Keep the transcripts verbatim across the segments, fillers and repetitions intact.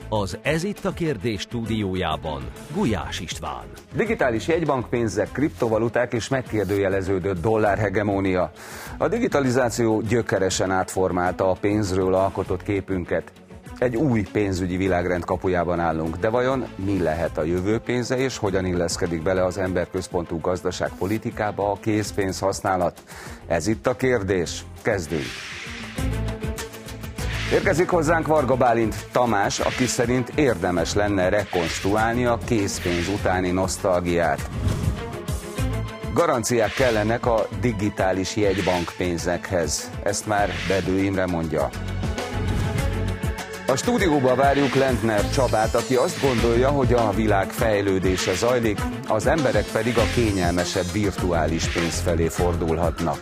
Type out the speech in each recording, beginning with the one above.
Az Ez itt a kérdés stúdiójában Gulyás István. Digitális jegybankpénzek, kriptovaluták és megkérdőjeleződött dollárhegemónia. A digitalizáció gyökeresen átformálta a pénzről alkotott képünket. Egy új pénzügyi világrend kapujában állunk, de vajon mi lehet a jövő pénze és hogyan illeszkedik bele az emberközpontú gazdaságpolitikába a készpénz használat? Ez itt a kérdés. Kezdjünk! Érkezik hozzánk Varga Bálint Tamás, aki szerint érdemes lenne rekonstruálni a készpénz utáni nosztalgiát. Garanciák kellenek a digitális jegybankpénzekhez, ezt már Bedő Imre mondja. A stúdióba várjuk Lentner Csabát, aki azt gondolja, hogy a világ fejlődése zajlik, az emberek pedig a kényelmesebb virtuális pénz felé fordulhatnak.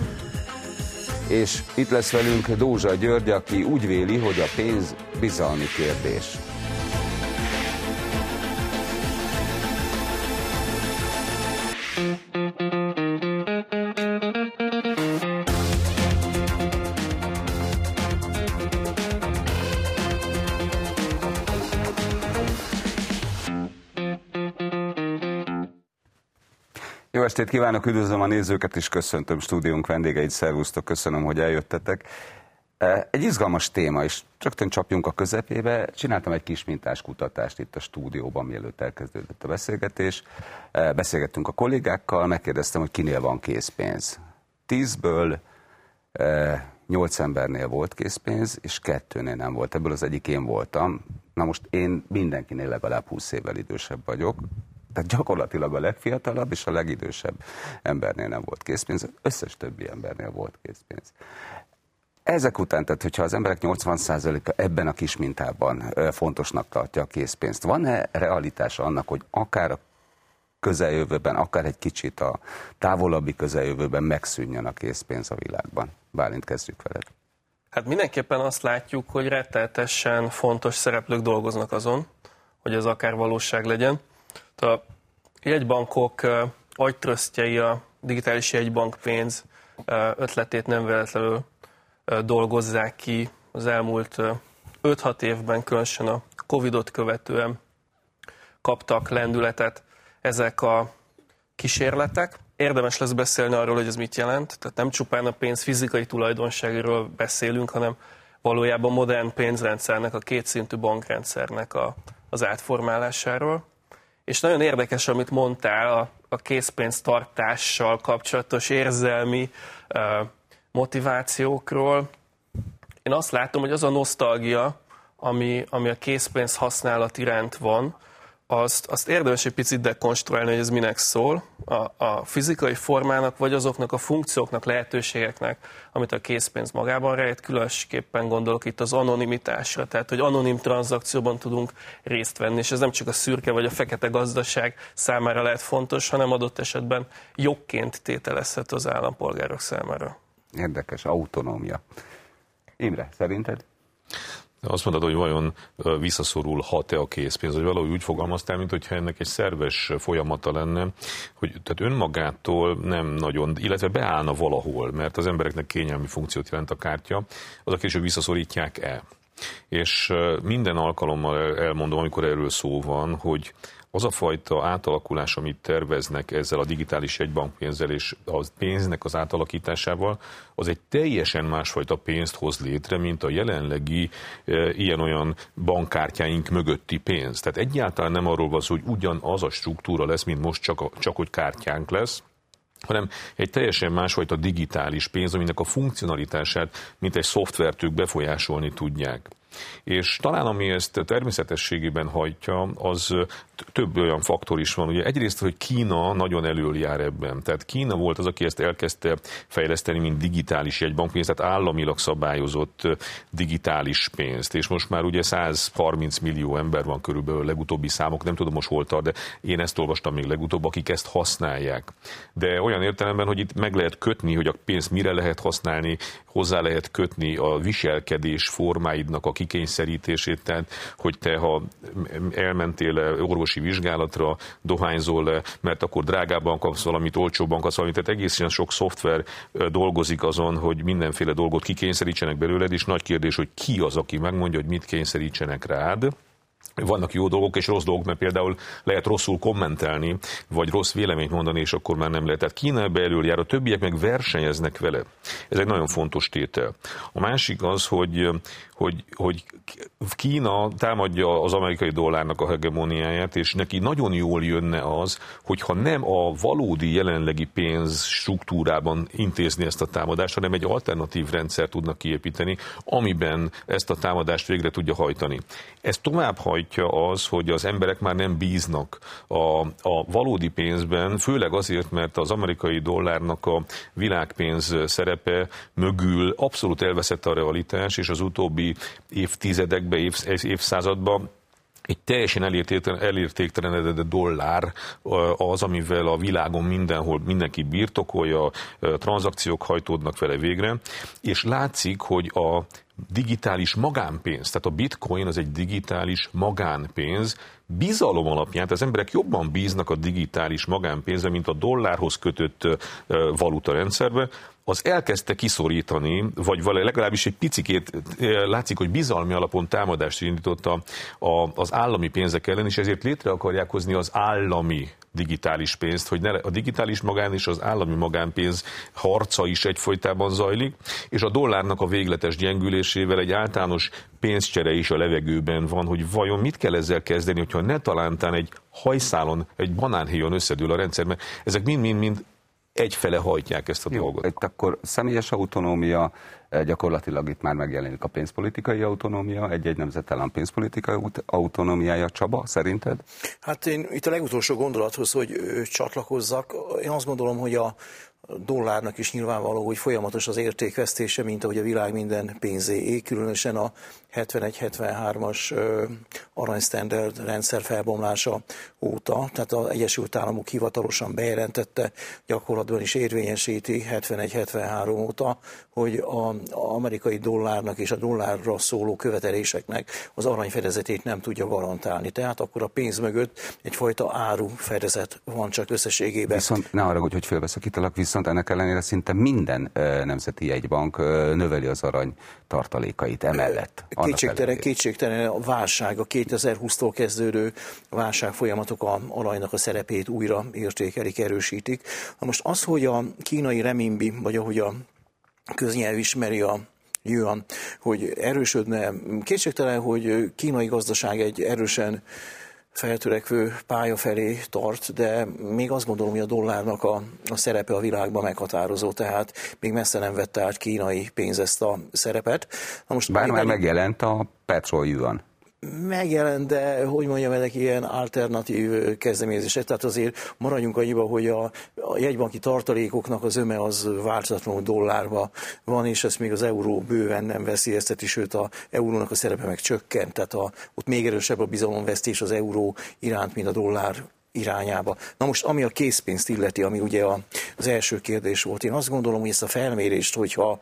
És itt lesz velünk Dózsa György, aki úgy véli, hogy a pénz bizalmi kérdés. Jó estét kívánok, üdvözlöm a nézőket, és köszöntöm stúdiónk vendégeit, szervusztok, köszönöm, hogy eljöttetek. Egy izgalmas téma, és rögtön csapjunk a közepébe. Csináltam egy kis mintás kutatást itt a stúdióban, mielőtt elkezdődött a beszélgetés. Beszélgettünk a kollégákkal, megkérdeztem, hogy kinél van készpénz. Tízből nyolc embernél volt készpénz, és kettőnél nem volt. Ebből az egyik én voltam. Na most én mindenkinél legalább húsz évvel idősebb vagyok. Tehát gyakorlatilag a legfiatalabb és a legidősebb embernél nem volt készpénz, összes többi embernél volt készpénz. Ezek után, tehát hogyha az emberek nyolcvan százaléka ebben a kis mintában fontosnak tartja a készpénzt, van-e realitása annak, hogy akár a közeljövőben, akár egy kicsit a távolabbi közeljövőben megszűnjön a készpénz a világban? Bálint, kezdjük veled. Hát mindenképpen azt látjuk, hogy rettenetesen fontos szereplők dolgoznak azon, hogy ez akár valóság legyen. A jegybankok agytrösztjei, a digitális jegybankpénz ötletét nem véletlenül dolgozzák ki az elmúlt öt-hat évben, különösen a Covidot követően kaptak lendületet ezek a kísérletek. Érdemes lesz beszélni arról, hogy ez mit jelent, tehát nem csupán a pénz fizikai tulajdonságról beszélünk, hanem valójában modern pénzrendszernek, a kétszintű bankrendszernek a, az átformálásáról. És nagyon érdekes, amit mondtál a, a készpénztartással kapcsolatos érzelmi uh, motivációkról. Én azt látom, hogy az a nosztalgia, ami, ami a készpénz használat iránt van, azt, azt érdemes egy picit dekonstruálni, hogy ez minek szól, a, a fizikai formának, vagy azoknak a funkcióknak, lehetőségeknek, amit a készpénz magában rejt. Különösképpen gondolok itt az anonimitásra, tehát hogy anonim tranzakcióban tudunk részt venni, és ez nem csak a szürke vagy a fekete gazdaság számára lehet fontos, hanem adott esetben jogként tételezhető az állampolgárok számára. Érdekes, autonómia. Imre, szerinted? Azt mondod, hogy vajon visszaszorulhat-e a készpénz, hogy valahogy úgy fogalmaztál, mint hogyha ennek egy szerves folyamata lenne, hogy tehát önmagától nem nagyon, illetve beállna valahol, mert az embereknek kényelmi funkciót jelent a kártya, az a kérdés, hogy visszaszorítják-e. És minden alkalommal elmondom, amikor erről szó van, hogy az a fajta átalakulás, amit terveznek ezzel a digitális jegybankpénzzel és a pénznek az átalakításával, az egy teljesen másfajta pénzt hoz létre, mint a jelenlegi e, ilyen-olyan bankkártyáink mögötti pénz. Tehát egyáltalán nem arról van szó, hogy ugyanaz a struktúra lesz, mint most, csak, a, csak hogy kártyánk lesz, hanem egy teljesen másfajta digitális pénz, aminek a funkcionalitását, mint egy szoftvert ők befolyásolni tudják. És talán ami ezt természetességében hajtja, az több olyan faktor is van. Ugye egyrészt, hogy Kína nagyon elől jár ebben. Tehát Kína volt az, aki ezt elkezdte fejleszteni, mint digitális jegybankpénzt, tehát államilag szabályozott digitális pénzt. És most már ugye száz harminc millió ember van körülbelül, legutóbbi számok, nem tudom most hol tart, de én ezt olvastam még legutóbb, akik ezt használják. De olyan értelemben, hogy itt meg lehet kötni, hogy a pénzt mire lehet használni, hozzá lehet kötni a viselkedés formáidnak a kikényszerítését, tehát hogy te, ha elmentél orvosi vizsgálatra, dohányzol, mert akkor drágábban kapsz valamit, olcsóbban kapsz valamit, tehát egészen sok szoftver dolgozik azon, hogy mindenféle dolgot kikényszerítsenek belőled, és nagy kérdés, hogy ki az, aki megmondja, hogy mit kényszerítsenek rád. vannak jó dolgok és rossz dolgok, mert például lehet rosszul kommentelni, vagy rossz véleményt mondani, és akkor már nem lehet. Tehát Kína belül jár, a többiek meg versenyeznek vele. Ez egy nagyon fontos tétel. A másik az, hogy, hogy, hogy Kína támadja az amerikai dollárnak a hegemóniáját, és neki nagyon jól jönne az, hogyha nem a valódi jelenlegi pénz struktúrában intézni ezt a támadást, hanem egy alternatív rendszer tudnak kiépíteni, amiben ezt a támadást végre tudja hajtani. Ez tovább hajtja az, hogy az emberek már nem bíznak a, a valódi pénzben, főleg azért, mert az amerikai dollárnak a világpénz szerepe mögül abszolút elveszett a realitás, és az utóbbi évtizedekben, év, évszázadban egy teljesen elértéktelenedett dollár az, amivel a világon mindenhol mindenki birtokolja, tranzakciók hajtódnak vele végre, és látszik, hogy a digitális magánpénz, tehát a bitcoin az egy digitális magánpénz, bizalom alapján, az emberek jobban bíznak a digitális magánpénzre, mint a dollárhoz kötött valutarendszerbe, az elkezdte kiszorítani, vagy legalábbis egy picikét látszik, hogy bizalmi alapon támadást indította az állami pénzek ellen, és ezért létre akarják hozni az állami digitális pénzt, hogy ne, a digitális magán és az állami magánpénz harca is egyfolytában zajlik, és a dollárnak a végletes gyengülésével egy általános pénzcsere is a levegőben van, hogy vajon mit kell ezzel kezdeni, hogyha ne talántán egy hajszálon, egy banánhéjon összedől a rendszer, mert ezek mind-mind-mind egyfele hajtják ezt a Jó, dolgot. Itt akkor személyes autonómia, gyakorlatilag itt már megjelenik a pénzpolitikai autonómia, egy-egy nemzetállam pénzpolitikai autonómiája. Csaba, szerinted? Hát én itt a legutolsó gondolathoz, hogy csatlakozzak, én azt gondolom, hogy a dollárnak is nyilvánvaló, hogy folyamatos az értékvesztése, mint ahogy a világ minden pénzéé, különösen a hetvenegy hetvenhármas aranysztenderd rendszer felbomlása óta, tehát az Egyesült Államok hivatalosan bejelentette, gyakorlatban is érvényesíti hetvenegy hetvenhárom óta, hogy az amerikai dollárnak és a dollárra szóló követeléseknek az aranyfedezetét nem tudja garantálni. Tehát akkor a pénz mögött egyfajta árufedezet van csak összességében. Viszont ne haragudj, hogy félveszek itt, viszont ennek ellenére szinte minden nemzeti jegybank növeli az arany tartalékait emellett. Kétségtelen, kétségtelen a válság, a kétezer-húsztól kezdődő válság folyamatok a aranynak a szerepét újra értékelik, erősítik. Na most az, hogy a kínai renminbi, vagy ahogy a köznyelv ismeri a yuan, hogy erősödne, kétségtelen, hogy kínai gazdaság egy erősen feltörekvő pálya felé tart, de még azt gondolom, hogy a dollárnak a, a szerepe a világban meghatározó, tehát még messze nem vette át kínai pénz ezt a szerepet. Na most Bár már megjelent a petrol yuan. Megjelent, de hogy mondjam, ennek ilyen alternatív kezdeményezések, tehát azért maradjunk annyiba, hogy a, a jegybanki tartalékoknak az öme az változatlanul dollárba van, és ezt még az euró bőven nem veszélyezteti, sőt a eurónak a szerepe meg csökkent, tehát a, ott még erősebb a bizalomvesztés az euró iránt, mint a dollár irányába. Na most, ami a készpénzt illeti, ami ugye az első kérdés volt, én azt gondolom, hogy ezt a felmérést, hogyha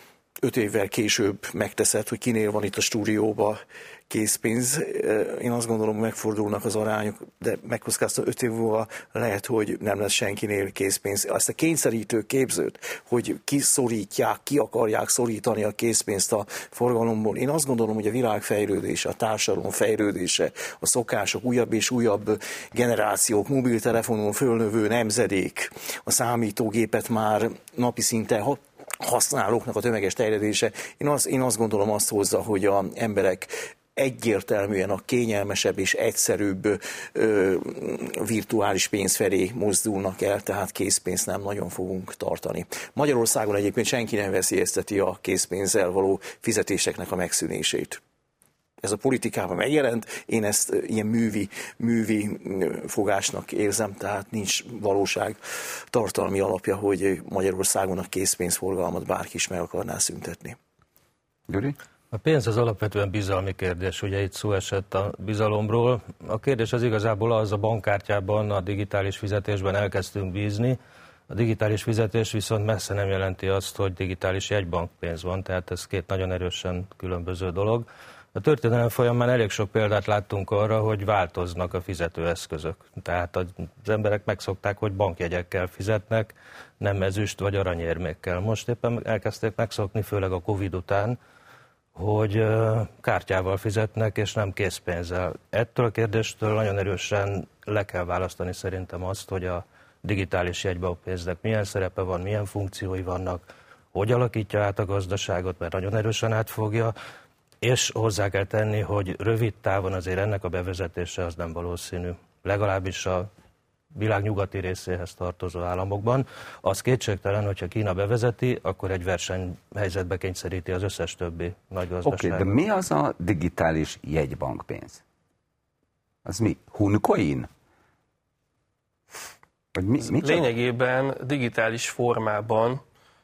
öt évvel később megteszed, hogy kinél van itt a stúdióba készpénz. Én azt gondolom, megfordulnak az arányok, de megkockáztam öt év múlva lehet, hogy nem lesz senkinél készpénz. Azt a kényszerítő képzőt, hogy kiszorítják, ki akarják szorítani a készpénzt a forgalomból. Én azt gondolom, hogy a világ fejlődése, a társadalom fejlődése, a szokások, újabb és újabb generációk, mobiltelefonon fölnövő nemzedék, a számítógépet már napi szinten használóknak a tömeges terjedése. Én, az, én azt gondolom, azt hozza, hogy az emberek egyértelműen a kényelmesebb és egyszerűbb ö, virtuális pénz felé mozdulnak el, tehát készpénzt nem nagyon fogunk tartani. Magyarországon egyébként senki nem veszélyezteti a készpénzzel való fizetéseknek a megszűnését. Ez a politikában megjelent, én ezt ilyen művi, művi fogásnak érzem, tehát nincs valóság tartalmi alapja, hogy Magyarországon a készpénzforgalmat bárki is meg akarná szüntetni. Gyuri? A pénz az alapvetően bizalmi kérdés, ugye itt szó esett a bizalomról. A kérdés az igazából az, a bankkártyában, a digitális fizetésben elkezdtünk bízni. A digitális fizetés viszont messze nem jelenti azt, hogy digitális jegybankpénz van, tehát ez két nagyon erősen különböző dolog. A történelem folyamán elég sok példát láttunk arra, hogy változnak a fizetőeszközök. Tehát az emberek megszokták, hogy bankjegyekkel fizetnek, nem ezüst vagy aranyérmékkel. Most éppen elkezdték megszokni, főleg a Covid után, hogy kártyával fizetnek, és nem készpénzzel. Ettől a kérdéstől nagyon erősen le kell választani szerintem azt, hogy a digitális jegybankpénznek milyen szerepe van, milyen funkciói vannak, hogy alakítja át a gazdaságot, mert nagyon erősen átfogja, és hozzá kell tenni, hogy rövid távon azért ennek a bevezetése az nem valószínű. Legalábbis a világ nyugati részéhez tartozó államokban. Az kétségtelen, hogyha Kína bevezeti, akkor egy versenyhelyzetbe kényszeríti az összes többi nagy gazdaságot. Oké, okay, de mi az a digitális jegybankpénz? Az mi? Huncoin? Vagy mi, mi Lényegében digitális formában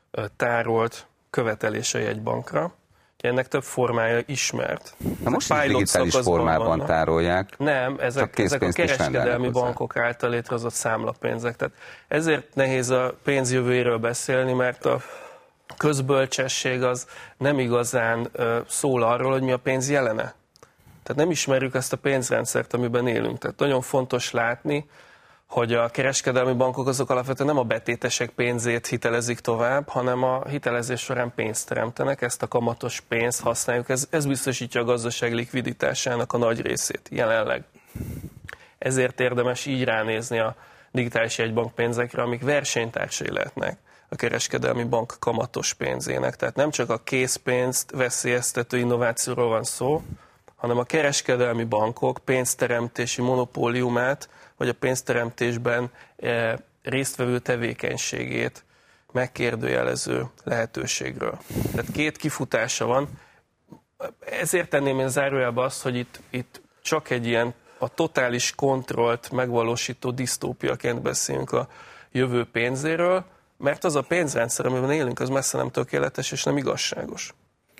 tárolt követelés a jegybankra. Ennek több formája ismert. Na most is digitális formában vannak. Tárolják. Nem, ezek, ezek a kereskedelmi bankok által létrehozott számlapénzek. Tehát ezért nehéz a pénzjövőjéről beszélni, mert a közbölcsesség az nem igazán szól arról, hogy mi a pénz jelene. Tehát nem ismerjük ezt a pénzrendszert, amiben élünk. Tehát nagyon fontos látni, hogy a kereskedelmi bankok azok alapvetően nem a betétesek pénzét hitelezik tovább, hanem a hitelezés során pénzt teremtenek, ezt a kamatos pénzt használjuk, ez, ez biztosítja a gazdaság likviditásának a nagy részét jelenleg. Ezért érdemes így ránézni a digitális jegybankpénzekre, amik versenytársai lehetnek a kereskedelmi bank kamatos pénzének. Tehát nem csak a készpénzt veszélyeztető innovációról van szó, hanem a kereskedelmi bankok pénzteremtési monopóliumát, vagy a pénzteremtésben e, résztvevő tevékenységét megkérdőjelező lehetőségről. Tehát két kifutása van. Ezért tenném én zárójelbe azt, hogy itt, itt csak egy ilyen a totális kontrollt megvalósító disztópiaként beszélünk a jövő pénzéről, mert az a pénzrendszer, amiben élünk, az messze nem tökéletes és nem igazságos.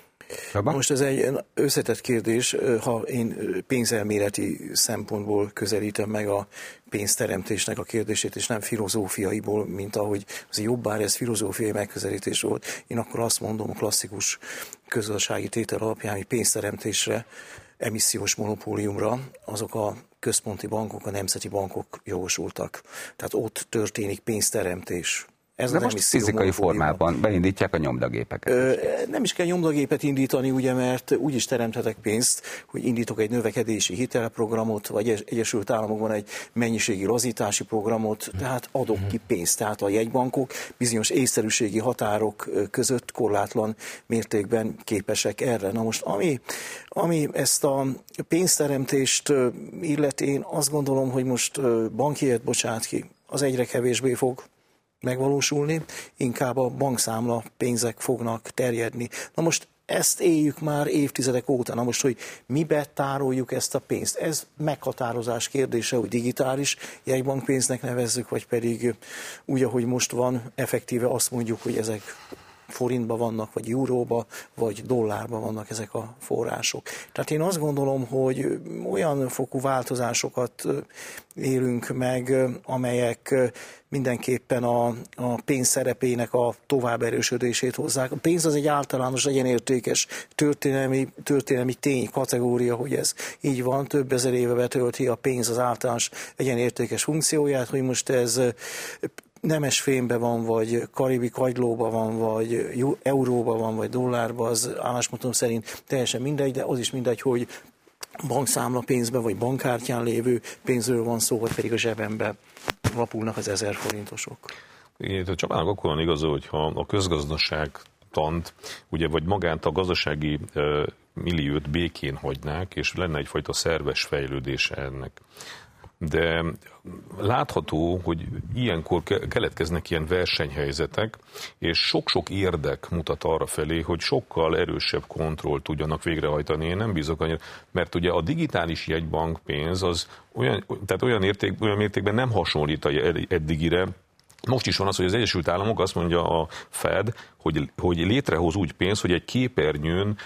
Most ez egy összetett kérdés, ha én pénzelméleti szempontból közelítem meg a pénzteremtésnek a kérdését, és nem filozófiaiból, mint ahogy az jobb, bár ez filozófiai megközelítés volt, én akkor azt mondom a klasszikus közgazdasági tétel alapján, hogy pénzteremtésre, emissziós monopóliumra azok a központi bankok, a nemzeti bankok jogosultak. Tehát ott történik pénzteremtés. Ez de most fizikai formában beindítják a nyomdagépeket. Ö, nem is kell nyomdagépet indítani, ugye, mert úgy is teremthetek pénzt, hogy indítok egy növekedési hitelprogramot, vagy Egyesült Államokban egy mennyiségi lazítási programot, tehát adok ki pénzt. Tehát a jegybankok bizonyos észszerűségi határok között korlátlan mértékben képesek erre. Na most, ami, ami ezt a pénzteremtést illeti, én azt gondolom, hogy most bankjegyet bocsát ki, az egyre kevésbé fog megvalósulni, inkább a bankszámla pénzek fognak terjedni. Na most ezt éljük már évtizedek óta. Na most, hogy mibe tároljuk ezt a pénzt? Ez meghatározás kérdése, hogy digitális jegybankpénznek nevezzük, vagy pedig úgy, ahogy most van, effektíve azt mondjuk, hogy ezek forintba vannak, vagy euróba, vagy dollárba vannak ezek a források. Tehát én azt gondolom, hogy olyan fokú változásokat élünk meg, amelyek mindenképpen a, a pénz szerepének a tovább erősödését hozzák. A pénz az egy általános, egyenértékes történelmi, történelmi tény, kategória, hogy ez így van, több ezer éve betölti a pénz az általános egyenértékes funkcióját, hogy most ez nemes fémbe van, vagy karibi kagylóba van, vagy euróba van, vagy dollárba, az álláspontom szerint teljesen mindegy, de az is mindegy, hogy bankszámla pénzbe, vagy bankkártyán lévő pénzről van szó, vagy pedig a zsebembe lapulnak az ezer forintosok. Igen, a Csabának akkor van igaza, hogyha a közgazdaságtant, ugye, vagy magát a gazdasági uh, milliót békén hagynák, és lenne egyfajta szerves fejlődése ennek. De látható, hogy ilyenkor keletkeznek ilyen versenyhelyzetek, és sok-sok érdek mutat arra felé, hogy sokkal erősebb kontrollt tudjanak végrehajtani. Én nem bízok annyira, mert ugye a digitális jegybankpénz az olyan, tehát olyan, érték, olyan mértékben nem hasonlít eddigire. Most is van az, hogy az Egyesült Államok azt mondja a Fed, hogy, hogy létrehoz úgy pénzt, hogy egy képernyőn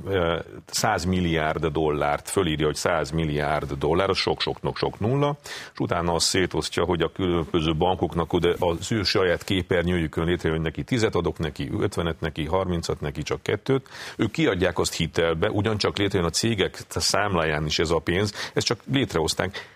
száz milliárd dollárt fölírja, hogy száz milliárd dollár, az sok-soknak sok nulla, és utána azt szétosztja, hogy a különböző bankoknak az ő saját képernyőjükön létre, hogy neki tízet adok, neki ötvenet, neki harmincat, neki csak kettőt. Ők kiadják azt hitelbe, ugyancsak létrejön a cégek számláján is ez a pénz, ezt csak létrehozták.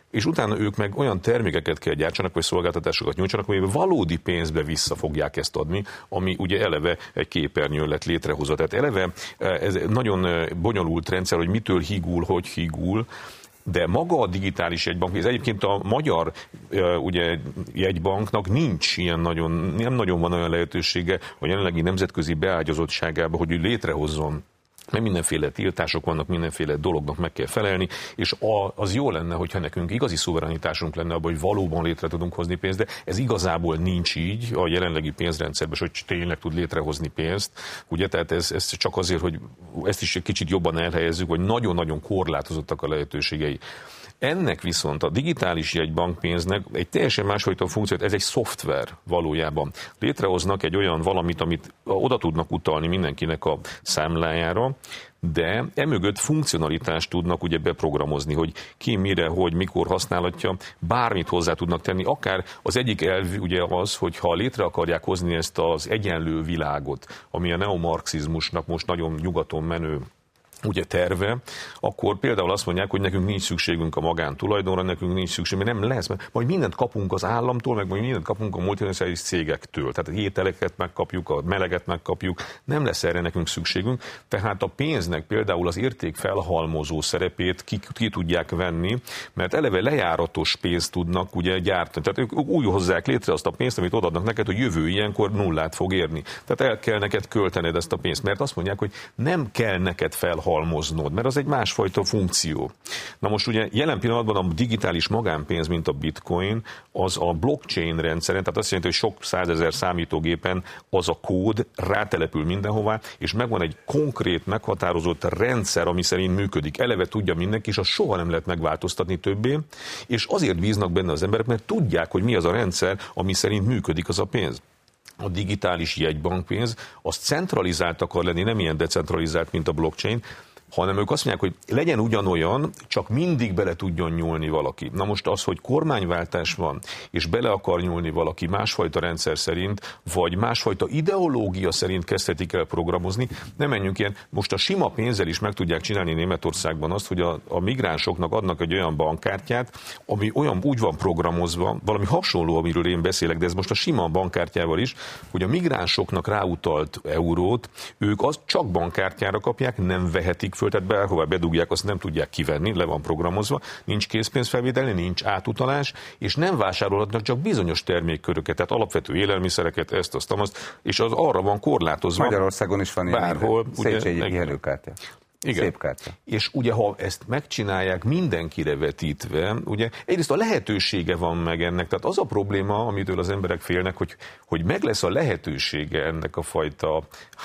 és utána ők meg olyan termékeket kell gyártsanak, vagy szolgáltatásokat nyújtsanak, amiben valódi pénzbe vissza fogják ezt adni, ami ugye eleve egy képernyőn lett létrehozva. Tehát eleve ez nagyon bonyolult rendszer, hogy mitől higul, hogy higul, de maga a digitális jegybank, ez egyébként a magyar ugye, jegybanknak nincs ilyen nagyon, nem nagyon van olyan lehetősége a jelenlegi nemzetközi beágyazottságában, hogy ő létrehozzon, mert mindenféle tiltások vannak, mindenféle dolognak meg kell felelni, és az jó lenne, hogyha nekünk igazi szuverenitásunk lenne abban, hogy valóban létre tudunk hozni pénzt, de ez igazából nincs így a jelenlegi pénzrendszerben, hogy tényleg tud létrehozni pénzt. Ugye, tehát ez, ez csak azért, hogy ezt is egy kicsit jobban elhelyezzük, hogy nagyon-nagyon korlátozottak a lehetőségei. Ennek viszont a digitális jegybankpénznek egy teljesen másfajta funkció, ez egy szoftver valójában. Létrehoznak egy olyan valamit, amit oda tudnak utalni mindenkinek a számlájára, de emögött funkcionalitást tudnak ugye beprogramozni, hogy ki, mire, hogy, mikor használhatja, bármit hozzá tudnak tenni. Akár az egyik elv ugye az, hogy ha létre akarják hozni ezt az egyenlő világot, ami a neomarxizmusnak most nagyon nyugaton menő ugye terve, akkor például azt mondják, hogy nekünk nincs szükségünk a magántulajdonra, nekünk nincs szükség, mert nem lesz, mert majd mindent kapunk az államtól, meg majd mindent kapunk a multinacionális cégektől. Tehát a ételeket megkapjuk, a meleget megkapjuk, nem lesz erre nekünk szükségünk. Tehát a pénznek például az érték felhalmozó szerepét ki, ki tudják venni, mert eleve lejáratos pénzt tudnak ugye gyártani. Tehát ők úgy hozzák létre azt a pénzt, amit odaadnak neked, hogy jövő ilyenkor nullát fog érni. Tehát el kell neked költened ezt a pénzt, mert azt mondják, hogy nem kell neked felhalmozni halmoznod, mert az egy másfajta funkció. Na most ugye jelen pillanatban a digitális magánpénz, mint a bitcoin, az a blockchain rendszeren, tehát azt jelenti, hogy sok százezer számítógépen az a kód rátelepül mindenhová, és megvan egy konkrét, meghatározott rendszer, ami szerint működik. Eleve tudja mindenki, és azt soha nem lehet megváltoztatni többé, és azért bíznak benne az emberek, mert tudják, hogy mi az a rendszer, ami szerint működik az a pénz. A digitális jegybankpénz, az centralizált akar lenni, nem ilyen decentralizált, mint a blockchain, hanem ők azt mondják, hogy legyen ugyanolyan, csak mindig bele tudjon nyúlni valaki. Na most az, hogy kormányváltás van, és bele akar nyúlni valaki másfajta rendszer szerint, vagy másfajta ideológia szerint kezdhetik el programozni, nem menjünk ilyen. Most a sima pénzzel is meg tudják csinálni Németországban azt, hogy a, a migránsoknak adnak egy olyan bankkártyát, ami olyan úgy van programozva, valami hasonló, amiről én beszélek, de ez most a sima bankkártyával is, hogy a migránsoknak ráutalt eurót, ők azt csak bankkártyára kapják, nem vehetik föl, tehát bárhová bedugják, azt nem tudják kivenni, le van programozva, nincs készpénzfelvételni, nincs átutalás, és nem vásárolhatnak csak bizonyos termékköröket, tehát alapvető élelmiszereket, ezt, azt, azt, és az arra van korlátozva. Magyarországon is van ilyen bárhol, Széchenyi kijelölkártya. Igen. Szép kártya. És ugye, ha ezt megcsinálják mindenkire vetítve, ugye egyrészt a lehetősége van meg ennek, tehát az a probléma, amitől az emberek félnek, hogy, hogy meg lesz a lehetősége ennek a fajta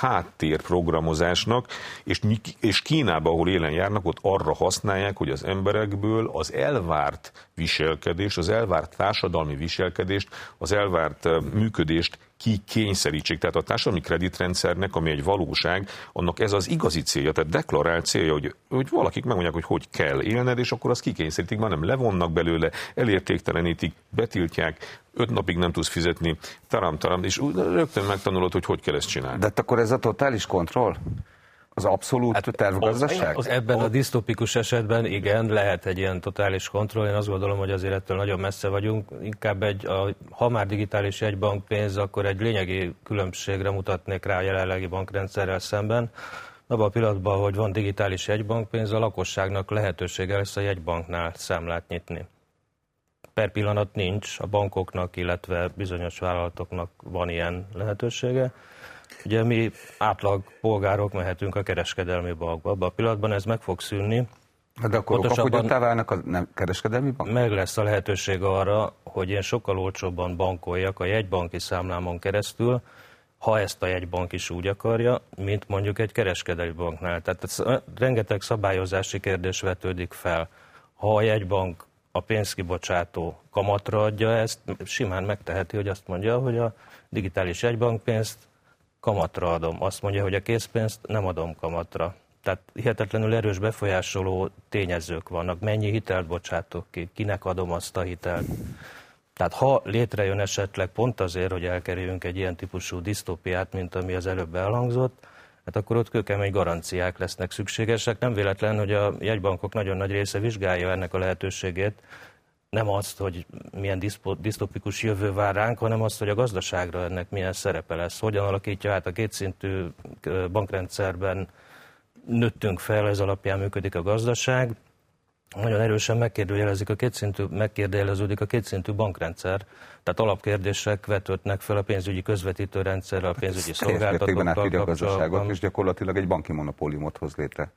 háttérprogramozásnak, és, és Kínában, ahol élen járnak, ott arra használják, hogy az emberekből az elvárt viselkedést, az elvárt társadalmi viselkedést, az elvárt működést kikényszerítsék. Tehát a társadalmi kreditrendszernek, ami egy valóság, annak ez az igazi célja, tehát deklarált célja, hogy, hogy valakik megmondják, hogy hogy kell élned, és akkor azt kikényszerítik, már nem levonnak belőle, elértéktelenítik, betiltják, öt napig nem tudsz fizetni, taram-taram, és rögtön megtanulod, hogy hogy kell ezt csinálni. De akkor ez a totális kontroll? Az abszolút hát tervgazdaság? Az, az ebben a disztopikus esetben igen, lehet egy ilyen totális kontroll. Én azt gondolom, hogy azért ettől nagyon messze vagyunk. Inkább egy, a, ha már digitális jegybankpénz, akkor egy lényegi különbségre mutatnék rá a jelenlegi bankrendszerrel szemben. Abban a pillanatban, hogy van digitális jegybankpénz, a lakosságnak lehetősége lesz a jegybanknál számlát nyitni. Per pillanat nincs, a bankoknak, illetve bizonyos vállalatoknak van ilyen lehetősége. Ugye mi átlag polgárok mehetünk a kereskedelmi bankba. Abban a pillanatban ez meg fog szűnni. De akkor okafogyottá válnak a nem kereskedelmi bank? Meg lesz a lehetőség arra, hogy én sokkal olcsóbban bankoljak a jegybanki számlámon keresztül, ha ezt a jegybank is úgy akarja, mint mondjuk egy kereskedelmi banknál. Tehát ez, rengeteg szabályozási kérdés vetődik fel. Ha a jegybank a pénzkibocsátó kamatra adja ezt, simán megteheti, hogy azt mondja, hogy a digitális jegybankpénzt kamatra adom. Azt mondja, hogy a készpénzt nem adom kamatra. Tehát hihetetlenül erős befolyásoló tényezők vannak. Mennyi hitelt bocsátok ki, kinek adom azt a hitelt. Tehát ha létrejön esetleg pont azért, hogy elkerüljünk egy ilyen típusú disztópiát, mint ami az előbb elhangzott, hát akkor ott kőkemény garanciák lesznek szükségesek. Nem véletlen, hogy a jegybankok nagyon nagy része vizsgálja ennek a lehetőségét, nem azt, hogy milyen disztopikus jövő vár ránk, hanem azt, hogy a gazdaságra ennek milyen szerepe lesz. Hogyan alakítja át a kétszintű bankrendszerben nőttünk fel, ez alapján működik a gazdaság. Nagyon erősen megkérdőjelezik a kétszintű, megkérdőjeleződik a kétszintű bankrendszer, tehát alapkérdések vetődnek fel a pénzügyi közvetítő rendszerrel, a pénzügyi szolgáltatókkal kapcsolatban. És gyakorlatilag egy banki monopóliumot hoz létre,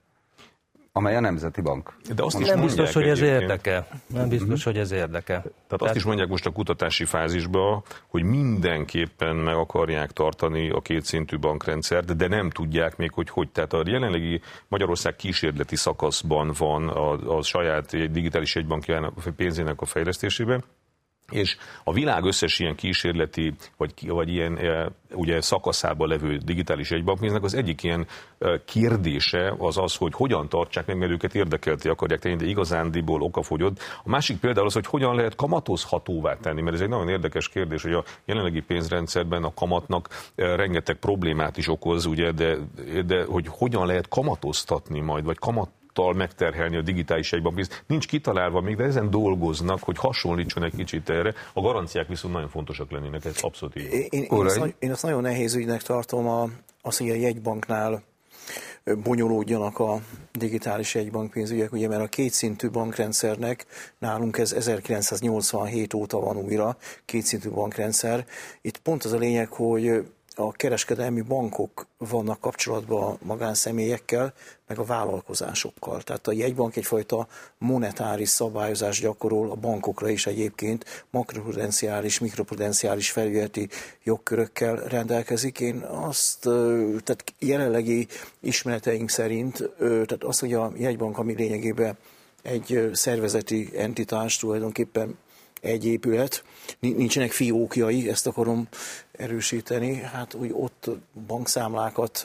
amely a Nemzeti Bank. De azt is nem biztos, hogy ez egyébként. érdeke. Nem biztos, uh-huh. hogy ez érdeke. Tehát, Tehát azt is mondják most a kutatási fázisban, hogy mindenképpen meg akarják tartani a kétszintű bankrendszert, de nem tudják még, hogy hogy. Tehát a jelenlegi Magyarország kísérleti szakaszban van a, a saját digitális jegybanki pénzének a fejlesztésében, és a világ összes ilyen kísérleti, vagy, vagy ilyen e, ugye szakaszában levő digitális jegybankpénznek az egyik ilyen e, kérdése az az, hogy hogyan tartsák meg, mert őket érdekelté akarják tenni, de igazándiból okafogyott. A másik például az, hogy hogyan lehet kamatozhatóvá tenni, mert ez egy nagyon érdekes kérdés, hogy a jelenlegi pénzrendszerben a kamatnak e, rengeteg problémát is okoz, ugye, de, de hogy hogyan lehet kamatoztatni majd, vagy kamat megterhelni a digitális jegybankpénzt. Nincs kitalálva még, de ezen dolgoznak, hogy hasonlítson egy kicsit erre. A garanciák viszont nagyon fontosak lennének, ez abszolút így. Én, én, azt, én azt nagyon nehéz ügynek tartom, a, azt, hogy a jegybanknál bonyolódjanak a digitális jegybankpénzügyek, ugye, mert a kétszintű bankrendszernek nálunk ez ezerkilencszáznyolcvanhét óta van újra, kétszintű bankrendszer. Itt pont az a lényeg, hogy a kereskedelmi bankok vannak kapcsolatban a magánszemélyekkel, meg a vállalkozásokkal. Tehát a jegybank egyfajta monetáris szabályozás gyakorol a bankokra is egyébként, makroprudenciális, mikroprudenciális felügyeleti jogkörökkel rendelkezik. Én azt, tehát jelenlegi ismereteink szerint, tehát az, hogy a jegybank, ami lényegében egy szervezeti entitás, tulajdonképpen egy épület, nincsenek fiókjai, ezt akarom erősíteni, hát úgy ott bankszámlákat,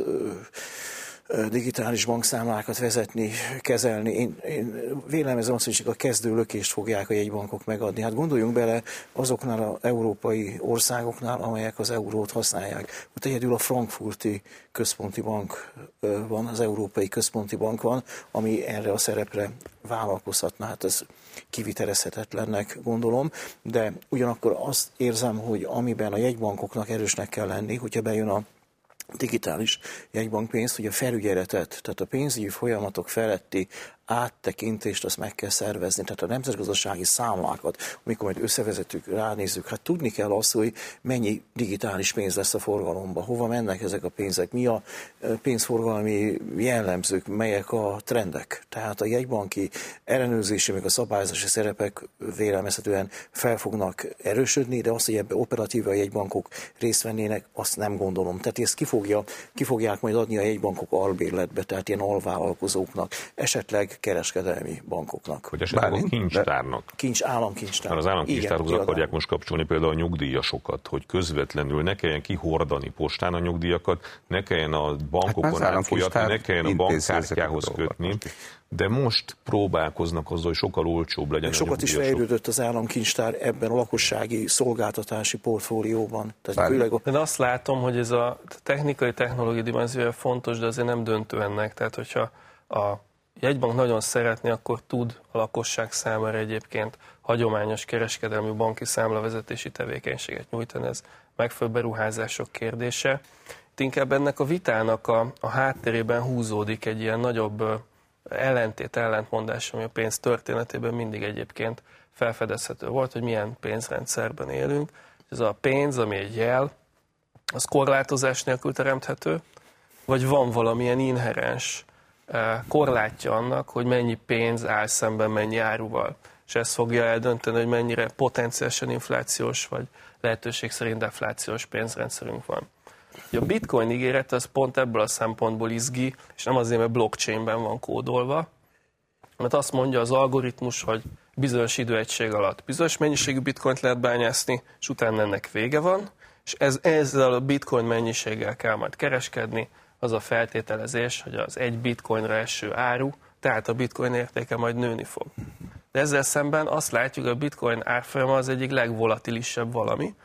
digitális bankszámlákat vezetni, kezelni. Én, én vélemezem azt, hogy csak a kezdő lökést fogják a jegybankok megadni. Hát gondoljunk bele azoknál az európai országoknál, amelyek az eurót használják. Ott egyedül a frankfurti központi bank van, az Európai Központi Bank van, ami erre a szerepre vállalkozhatna. Hát ez kivitelezhetetlennek gondolom, de ugyanakkor azt érzem, hogy amiben a jegybankoknak erősnek kell lenni, hogyha bejön a digitális jegybankpénzt, hogy a felügyeletet, tehát a pénzügyi folyamatok feletti áttekintést azt meg kell szervezni. Tehát a nemzetgazdasági számlákat, amikor majd összevezetünk, ránézzük, hát tudni kell azt, hogy mennyi digitális pénz lesz a forgalomba, hova mennek ezek a pénzek, mi a pénzforgalmi jellemzők, melyek a trendek. Tehát a jegybanki ellenőrzési, meg a szabályozási szerepek vélelmezhetően fel fognak erősödni, de azt, hogy ebbe operatíve a jegybankok részt vennének, azt nem gondolom. Tehát ezt ki, fogja, ki fogják majd adni a jegybankok albérletbe, tehát ilyen alvállalkozóknak, esetleg kereskedelmi bankoknak. Hogy esetleg a kincstárnak. Kincs, államkincstár. Az államkincstárhoz akarják most kapcsolni például a nyugdíjasokat, hogy közvetlenül ne kelljen kihordani postán a nyugdíjakat, ne kelljen a bankokon hát átfolyatni, ne kelljen a bankkártyához kötni. De most próbálkoznak azzal, hogy sokkal olcsóbb legyen a sokat is fejlődött az államkincstár ebben a lakossági szolgáltatási portfólióban. Tehát a... De azt látom, hogy ez a technikai, technológiai dimenziója fontos, de azért nem döntő ennek. Tehát, hogyha a jegybank nagyon szeretné, akkor tud a lakosság számára egyébként hagyományos kereskedelmi banki számlavezetési tevékenységet nyújtani. Ez megfelelő beruházások kérdése. Itt inkább ennek a vitának a, a háttérében húzódik egy ilyen nagyobb ellentét, ellentmondás, ami a pénz történetében mindig egyébként felfedezhető volt, hogy milyen pénzrendszerben élünk. Ez a pénz, ami egy jel, az korlátozás nélkül teremthető, vagy van valamilyen inherens korlátja annak, hogy mennyi pénz áll szemben mennyi áruval. És ez fogja eldönteni, hogy mennyire potenciálisan inflációs, vagy lehetőség szerint deflációs pénzrendszerünk van. A bitcoin ígéret az pont ebből a szempontból izgi, és nem azért, mert blockchainben van kódolva, mert azt mondja az algoritmus, hogy bizonyos időegység alatt bizonyos mennyiségű bitcoint lehet bányászni, és utána ennek vége van, és ez, ezzel a bitcoin mennyiséggel kell majd kereskedni. Az a feltételezés, hogy az egy bitcoinra eső áru, tehát a bitcoin értéke majd nőni fog. De ezzel szemben azt látjuk, hogy a bitcoin árfolyama az egyik legvolatilisebb valami.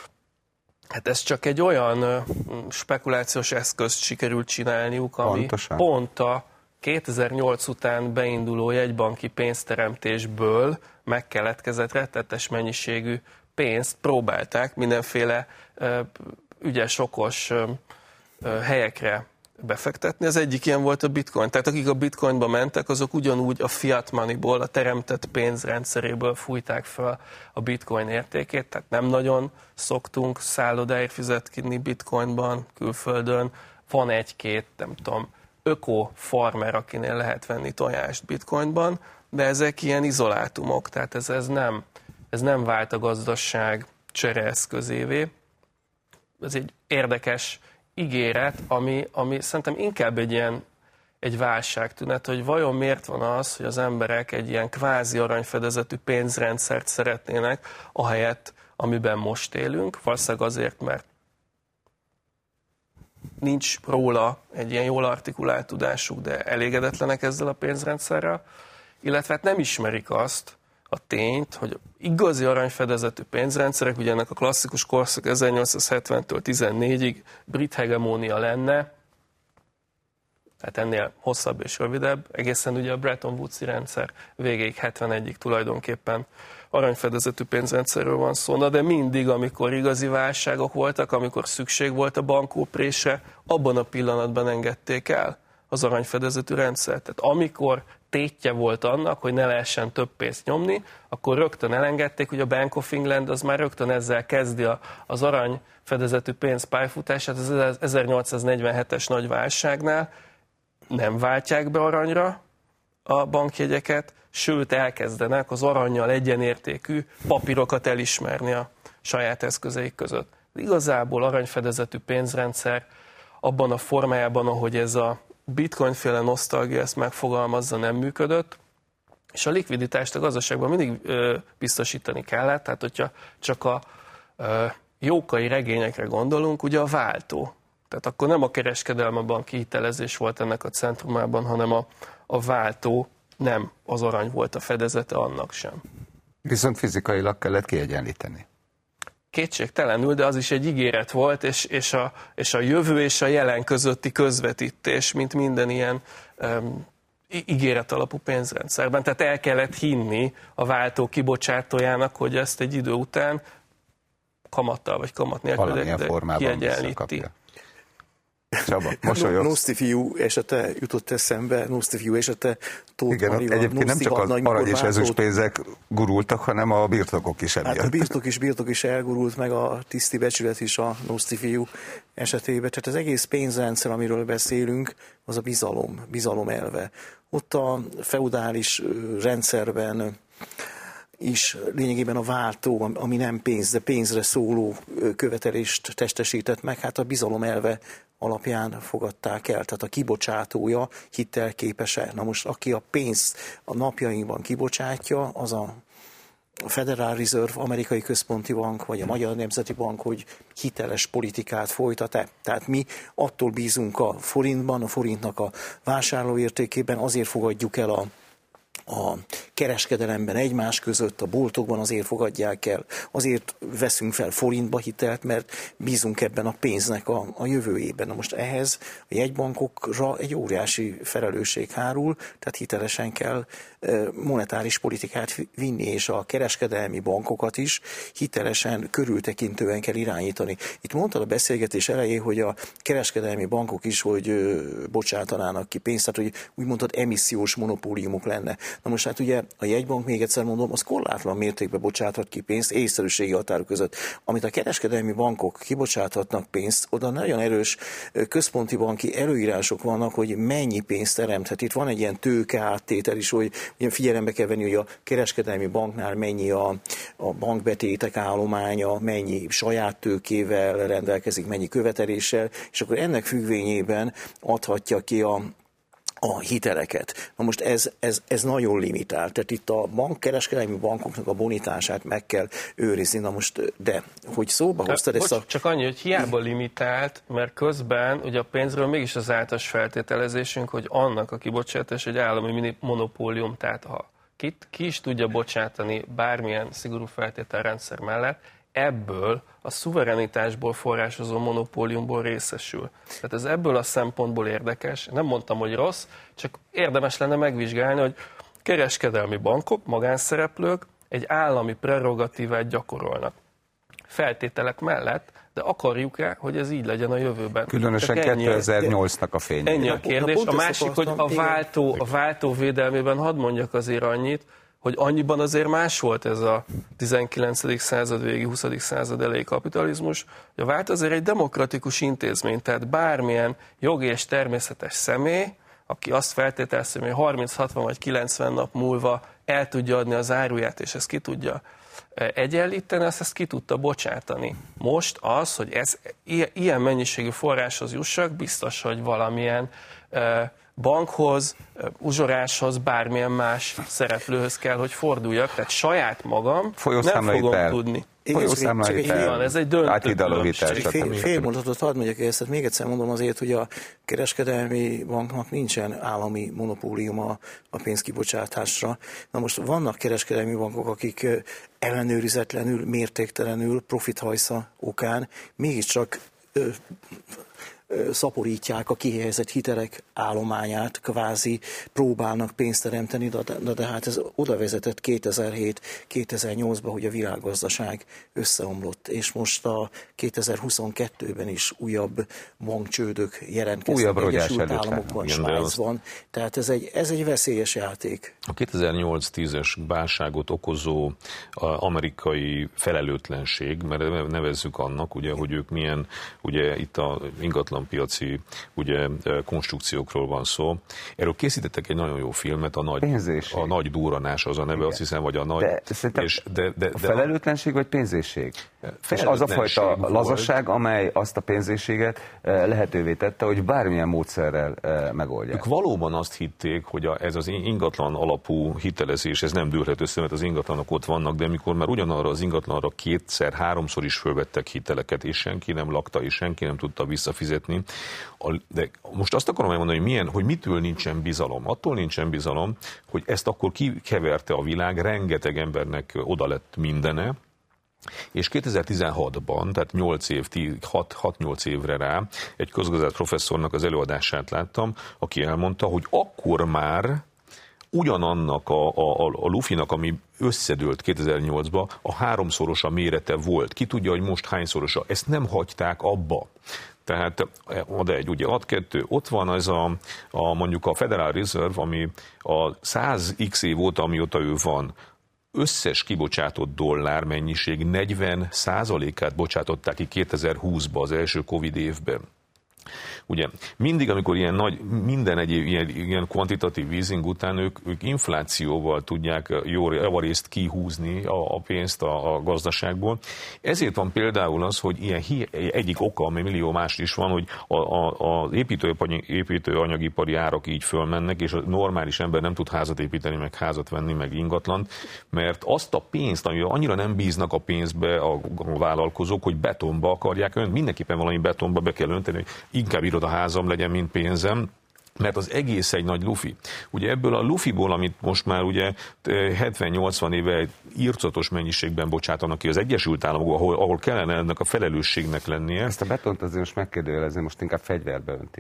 Hát ez csak egy olyan spekulációs eszközt sikerült csinálniuk, ami Pontosan. pont a kétezer-nyolc után beinduló jegybanki pénzteremtésből megkeletkezett rettetes mennyiségű pénzt próbálták mindenféle ügyes, okos helyekre befektetni. Az egyik ilyen volt a bitcoin. Tehát akik a bitcoinba mentek, azok ugyanúgy a fiat moneyból, a teremtett pénzrendszeréből fújták fel a bitcoin értékét, tehát nem nagyon szoktunk szállodáért fizetni bitcoinban, külföldön. Van egy-két, nem tudom, öko-farmer, akinél lehet venni tojást bitcoinban, de ezek ilyen izolátumok, tehát ez, ez, nem, ez nem vált a gazdaság csereeszközévé. Ez egy érdekes ígéret, ami, ami szerintem inkább egy ilyen egy válságtünet, hogy vajon miért van az, hogy az emberek egy ilyen kvázi aranyfedezetű pénzrendszert szeretnének, ahelyett, amiben most élünk. Valószínűleg azért, mert nincs róla egy ilyen jól artikulált tudásuk, de elégedetlenek ezzel a pénzrendszerrel, illetve hát nem ismerik azt a tényt, hogy igazi aranyfedezetű pénzrendszerek, ugye ennek a klasszikus korszak ezernyolcszázhetventől tizennégyig brit hegemónia lenne, hát ennél hosszabb és rövidebb, egészen ugye a Bretton Woods-i rendszer végéig hetvenegyig tulajdonképpen aranyfedezetű pénzrendszerről van szó, na de mindig, amikor igazi válságok voltak, amikor szükség volt a bankóprésre, abban a pillanatban engedték el az aranyfedezetű rendszert. Tehát amikor tétje volt annak, hogy ne lehessen több pénzt nyomni, akkor rögtön elengedték, hogy a Bank of England az már rögtön ezzel kezdi a, az aranyfedezetű pénz pályafutását az ezernyolcszáznegyvenhetes nagy válságnál, nem váltják be aranyra a bankjegyeket, sőt elkezdenek az arannyal egyenértékű papírokat elismerni a saját eszközeik között. Igazából aranyfedezetű pénzrendszer abban a formájában, ahogy ez a bitcoin-féle nosztalgia ezt megfogalmazza, nem működött, és a likviditást a gazdaságban mindig ö, biztosítani kellett, tehát hogyha csak a ö, jókai regényekre gondolunk, ugye a váltó. Tehát akkor nem a kereskedelmi banki hitelezés volt ennek a centrumában, hanem a, a váltó, nem az arany volt a fedezete annak sem. Viszont fizikailag kellett kiegyenlíteni. Kétségtelenül, de az is egy ígéret volt, és, és, a, és a jövő és a jelen közötti közvetítés, mint minden ilyen um, ígéret alapú pénzrendszerben. Tehát el kellett hinni a váltó kibocsátójának, hogy ezt egy idő után kamattal vagy kamat nélkül kiegyenlíti. Csaba, mosolyogsz. Noszti fiú esete jutott eszembe, Noszti fiú esete, Tóth Igen, Marival, egyébként nem csak az arany és ezüst pénzek gurultak, hanem a birtokok is emiatt. Hát a birtok is, birtok is elgurult, meg a tiszti becsület is a Noszti fiú esetében. Tehát az egész pénzrendszer, amiről beszélünk, az a bizalom, bizalom elve. Ott a feudális rendszerben is lényegében a váltó, ami nem pénz, de pénzre szóló követelést testesített meg, hát a bizalom elve alapján fogadták el. Tehát a kibocsátója hitelképes-e. Na most aki a pénzt a napjainkban kibocsátja, az a Federal Reserve, amerikai központi bank, vagy a Magyar Nemzeti Bank, hogy hiteles politikát folytat-e. Tehát mi attól bízunk a forintban, a forintnak a vásárlóértékében, azért fogadjuk el a a kereskedelemben egymás között, a boltokban azért fogadják el, azért veszünk fel forintba hitelt, mert bízunk ebben a pénznek a, a jövőjében. Na most ehhez a jegybankokra egy óriási felelősség hárul, tehát hitelesen kell monetáris politikát vinni, és a kereskedelmi bankokat is hitelesen, körültekintően kell irányítani. Itt mondtad a beszélgetés elején, hogy a kereskedelmi bankok is, hogy bocsátanának ki pénzt, tehát hogy úgy mondtad, emissziós monopóliumok lenne. Na most hát ugye a jegybank, még egyszer mondom, az korlátlan mértékben bocsáthat ki pénzt észszerűségi határok között. Amit a kereskedelmi bankok kibocsáthatnak pénzt, oda nagyon erős központi banki előírások vannak, hogy mennyi pénzt teremthet. Itt van egy ilyen tőke áttétel is, hogy ugye figyelembe kell venni, hogy a kereskedelmi banknál mennyi a, a bankbetétek állománya, mennyi saját tőkével rendelkezik, mennyi követeléssel, és akkor ennek függvényében adhatja ki a a hiteleket. Na most ez, ez, ez nagyon limitált. Tehát itt a bankkereskedelmi bankoknak a bonitását meg kell őrizni. Na most, de hogy szóba hoztad ezt a... Csak annyi, hogy hiába limitált, mert közben ugye a pénzről mégis az általános feltételezésünk, hogy annak a kibocsátás egy állami monopólium, tehát ha ki, ki is tudja bocsátani bármilyen szigorú feltételrendszer mellett, ebből a szuverenitásból forrásozó monopóliumból részesül. Tehát ez ebből a szempontból érdekes. Nem mondtam, hogy rossz, csak érdemes lenne megvizsgálni, hogy kereskedelmi bankok, magánszereplők egy állami prerogatívát gyakorolnak. Feltételek mellett, de akarjuk-e, hogy ez így legyen a jövőben? Különösen kétezer-nyolcnak a fényében. Ennyi a kérdés. A másik, hogy a váltó, a váltó védelmében hadd mondjak azért annyit, hogy annyiban azért más volt ez a tizenkilencedik század végi, huszadik század elejé kapitalizmus, hogy a váltó azért egy demokratikus intézmény, tehát bármilyen jogi és természetes személy, aki azt feltételezi, hogy harminc, hatvan vagy kilencven nap múlva el tudja adni az áruját, és ezt ki tudja egyenlíteni, azt ezt ki tudta bocsátani. Most az, hogy ez ilyen mennyiségű forráshoz jussak, biztos, hogy valamilyen bankhoz, uzsoráshoz, bármilyen más szereplőhöz kell, hogy forduljak, tehát saját magam nem fogom el. tudni. Folyószámlaitel, ez egy döntő különbség. Fél, fél mondatot hadd mondjak ezt, tehát még egyszer mondom azért, hogy a kereskedelmi banknak nincsen állami monopóliuma a pénzkibocsátásra. Na most vannak kereskedelmi bankok, akik ellenőrizetlenül, mértéktelenül, profithajsza okán mégiscsak szaporítják a kihelyezett hitelek állományát, kvázi próbálnak pénzt teremteni, de, de, de hát ez oda vezetett kétezer-hét kétezer-nyolcban, hogy a világgazdaság összeomlott, és most a kétezer-huszonkettőben is újabb bankcsődök jelentkeznek Egyesült Államokban, Svájcban, tehát ez egy, ez egy veszélyes játék. A kétezer-nyolc-tízes válságot okozó amerikai felelőtlenség, mert nevezzük annak, ugye, hogy ők milyen, ugye itt a ingatlan piaci ugye, konstrukciókról van szó. Erről készítettek egy nagyon jó filmet, a Nagy, a nagy Durranás az a neve, igen. Azt hiszem, vagy a Nagy... De, és, de, de, de, a felelőtlenség vagy pénzésség? És az a fajta lazaság, amely azt a pénzéséget lehetővé tette, hogy bármilyen módszerrel megoldják. Ők valóban azt hitték, hogy a, ez az ingatlan alapú hitelezés, ez nem dőlhet össze, mert az ingatlanok ott vannak, de mikor már ugyanarra az ingatlanra kétszer, háromszor is fölvettek hiteleket, és senki nem lakta, és senki nem tudta visszafizetni. De most azt akarom elmondani, hogy, milyen, hogy mitől nincsen bizalom. Attól nincsen bizalom, hogy ezt akkor kikeverte a világ, rengeteg embernek oda lett mindene, és kétezer-tizenhatban, tehát nyolc év, hat-nyolc évre rá egy közgazdász professzornak az előadását láttam, aki elmondta, hogy akkor már ugyanannak a, a, a lufinak, ami összedőlt kétezer-nyolcban, a háromszorosa mérete volt. Ki tudja, hogy most hányszorosa. Ezt nem hagyták abba. Tehát ad egy, ugye ad kettő, ott van ez a, a mondjuk a Federal Reserve, ami a száz x év óta, amióta ő van, összes kibocsátott dollár mennyiség negyven százalékát bocsátották ki kétezer-húszban, az első Covid évben. Ugye mindig, amikor ilyen nagy, minden egyéb ilyen, ilyen kvantitatív easing után ők, ők inflációval tudják jó javarészt kihúzni a, a pénzt a, a gazdaságból. Ezért van például az, hogy ilyen hi, egyik oka, ami millió más is van, hogy a, a, az építőanyagipari árak így fölmennek, és a normális ember nem tud házat építeni, meg házat venni, meg ingatlant, mert azt a pénzt, amivel annyira nem bíznak a pénzbe a, a vállalkozók, hogy betonba akarják önteni, mindenképpen valami betonba be kell önteni, inkább irodaházam legyen, mint pénzem, mert az egész egy nagy lufi. Ugye ebből a lufiból, amit most már ugye hetven-nyolcvan éve ircatos mennyiségben bocsátanak ki az Egyesült Államokban, ahol, ahol kellene ennek a felelősségnek lennie. Ezt a betont azért most megkérdőjelezni, most inkább fegyverbe öntik.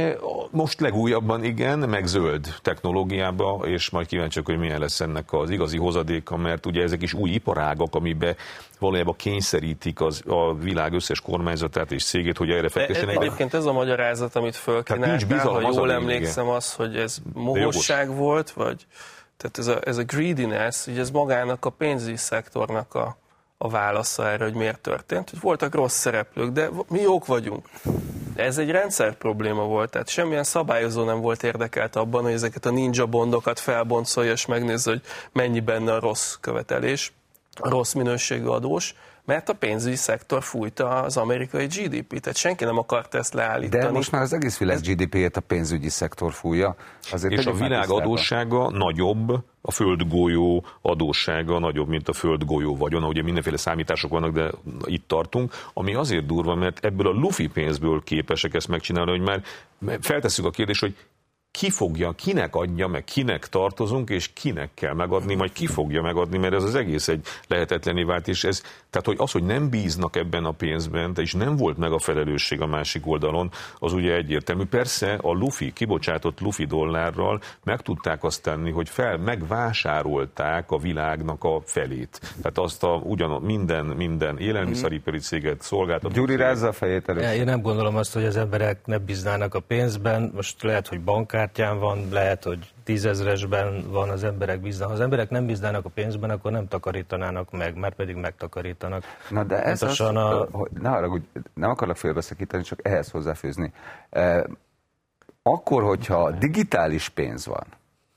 Most legújabban igen, meg zöld technológiába, és majd kíváncsiak, hogy milyen lesz ennek az igazi hozadéka, mert ugye ezek is új iparágak, amiben valójában kényszerítik az, a világ összes kormányzatát és cégét, hogy erre fektessenek. Egyébként ez a magyarázat, amit fölkínáltál, ha jól emlékszem, az, hogy ez mohosság volt, vagy tehát ez a, ez a greediness, ugye ez magának a pénzügyi szektornak a, a válasza erre, hogy miért történt, hogy voltak rossz szereplők, de mi jók vagyunk. De ez egy rendszer probléma volt, tehát semmilyen szabályozó nem volt érdekelt abban, hogy ezeket a ninja bondokat felboncolja, és megnézze, hogy mennyi benne a rossz követelés, a rossz minőségű adós, mert a pénzügyi szektor fújta az amerikai gé dé pét, tehát senki nem akart ezt leállítani. De most már az egész világ gé dé péjét a pénzügyi szektor fújja. Azért és a világ adóssága nagyobb, a földgolyó adóssága nagyobb, mint a földgolyó vagyona. Ugye mindenféle számítások vannak, de itt tartunk, ami azért durva, mert ebből a lufi pénzből képesek ezt megcsinálni, hogy már feltesszük a kérdést, hogy ki fogja, kinek adja meg, kinek tartozunk, és kinek kell megadni, majd ki fogja megadni, mert ez az egész egy lehetetlené vált, és ez, tehát hogy az, hogy nem bíznak ebben a pénzben, és nem volt meg a felelősség a másik oldalon, az ugye egyértelmű. Persze a lufi, kibocsátott lufi dollárral meg tudták azt tenni, hogy fel, megvásárolták a világnak a felét. Tehát azt a ugyan minden, minden élelmiszeripari céget, szolgáltató Gyuri rázza a fejét előtt. Én nem gondolom azt, hogy az emberek ne bíznának a pénzben. Most lehet, hogy bankkártyán van, lehet, hogy tízezresben van, az emberek bíznak. Ha az emberek nem bíznának a pénzben, akkor nem takarítanának meg, már pedig megtakarítanak. Na de ez az, a... hogy ne haragudj, nem akarok félbeszakítani, csak ehhez hozzáfűzni. Akkor, hogyha digitális pénz van,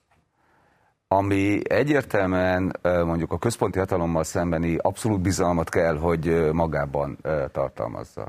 ami egyértelműen mondjuk a központi hatalommal szembeni abszolút bizalmat kell, hogy magában tartalmazza,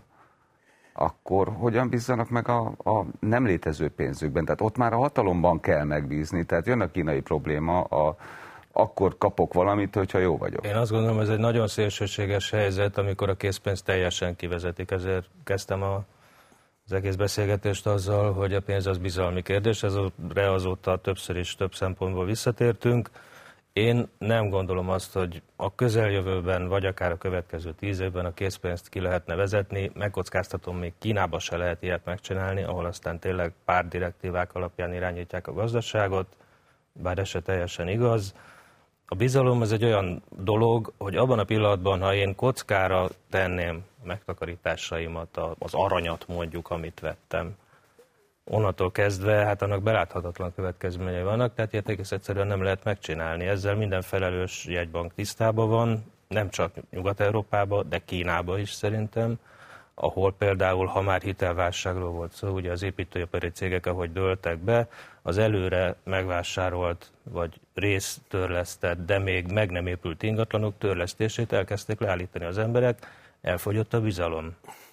akkor hogyan bízzanak meg a, a nem létező pénzükben? Tehát ott már a hatalomban kell megbízni, tehát jön a kínai probléma, a, akkor kapok valamit, hogyha jó vagyok. Én azt gondolom, ez egy nagyon szélsőséges helyzet, amikor a készpénzt teljesen kivezetik, ezért kezdtem a az egész beszélgetést azzal, hogy a pénz az bizalmi kérdés, ezre azóta többször is több szempontból visszatértünk. Én nem gondolom azt, hogy a közeljövőben, vagy akár a következő tíz évben a készpénzt ki lehetne vezetni. Megkockáztatom, még Kínába se lehet ilyet megcsinálni, ahol aztán tényleg pár direktívák alapján irányítják a gazdaságot, bár ez se teljesen igaz. A bizalom az egy olyan dolog, hogy abban a pillanatban, ha én kockára tenném megtakarításaimat, az aranyat mondjuk, amit vettem, onnantól kezdve, hát annak beláthatatlan következményei vannak, tehát ilyet egész egyszerűen nem lehet megcsinálni. Ezzel minden felelős jegybank tisztában van, nem csak Nyugat-Európában, de Kínában is szerintem, ahol például, ha már hitelválságról volt szó, ugye az építőipari cégek, ahogy dőltek be, az előre megvásárolt vagy résztörlesztett, de még meg nem épült ingatlanok törlesztését elkezdték leállítani az emberek, elfogyott a bizalom.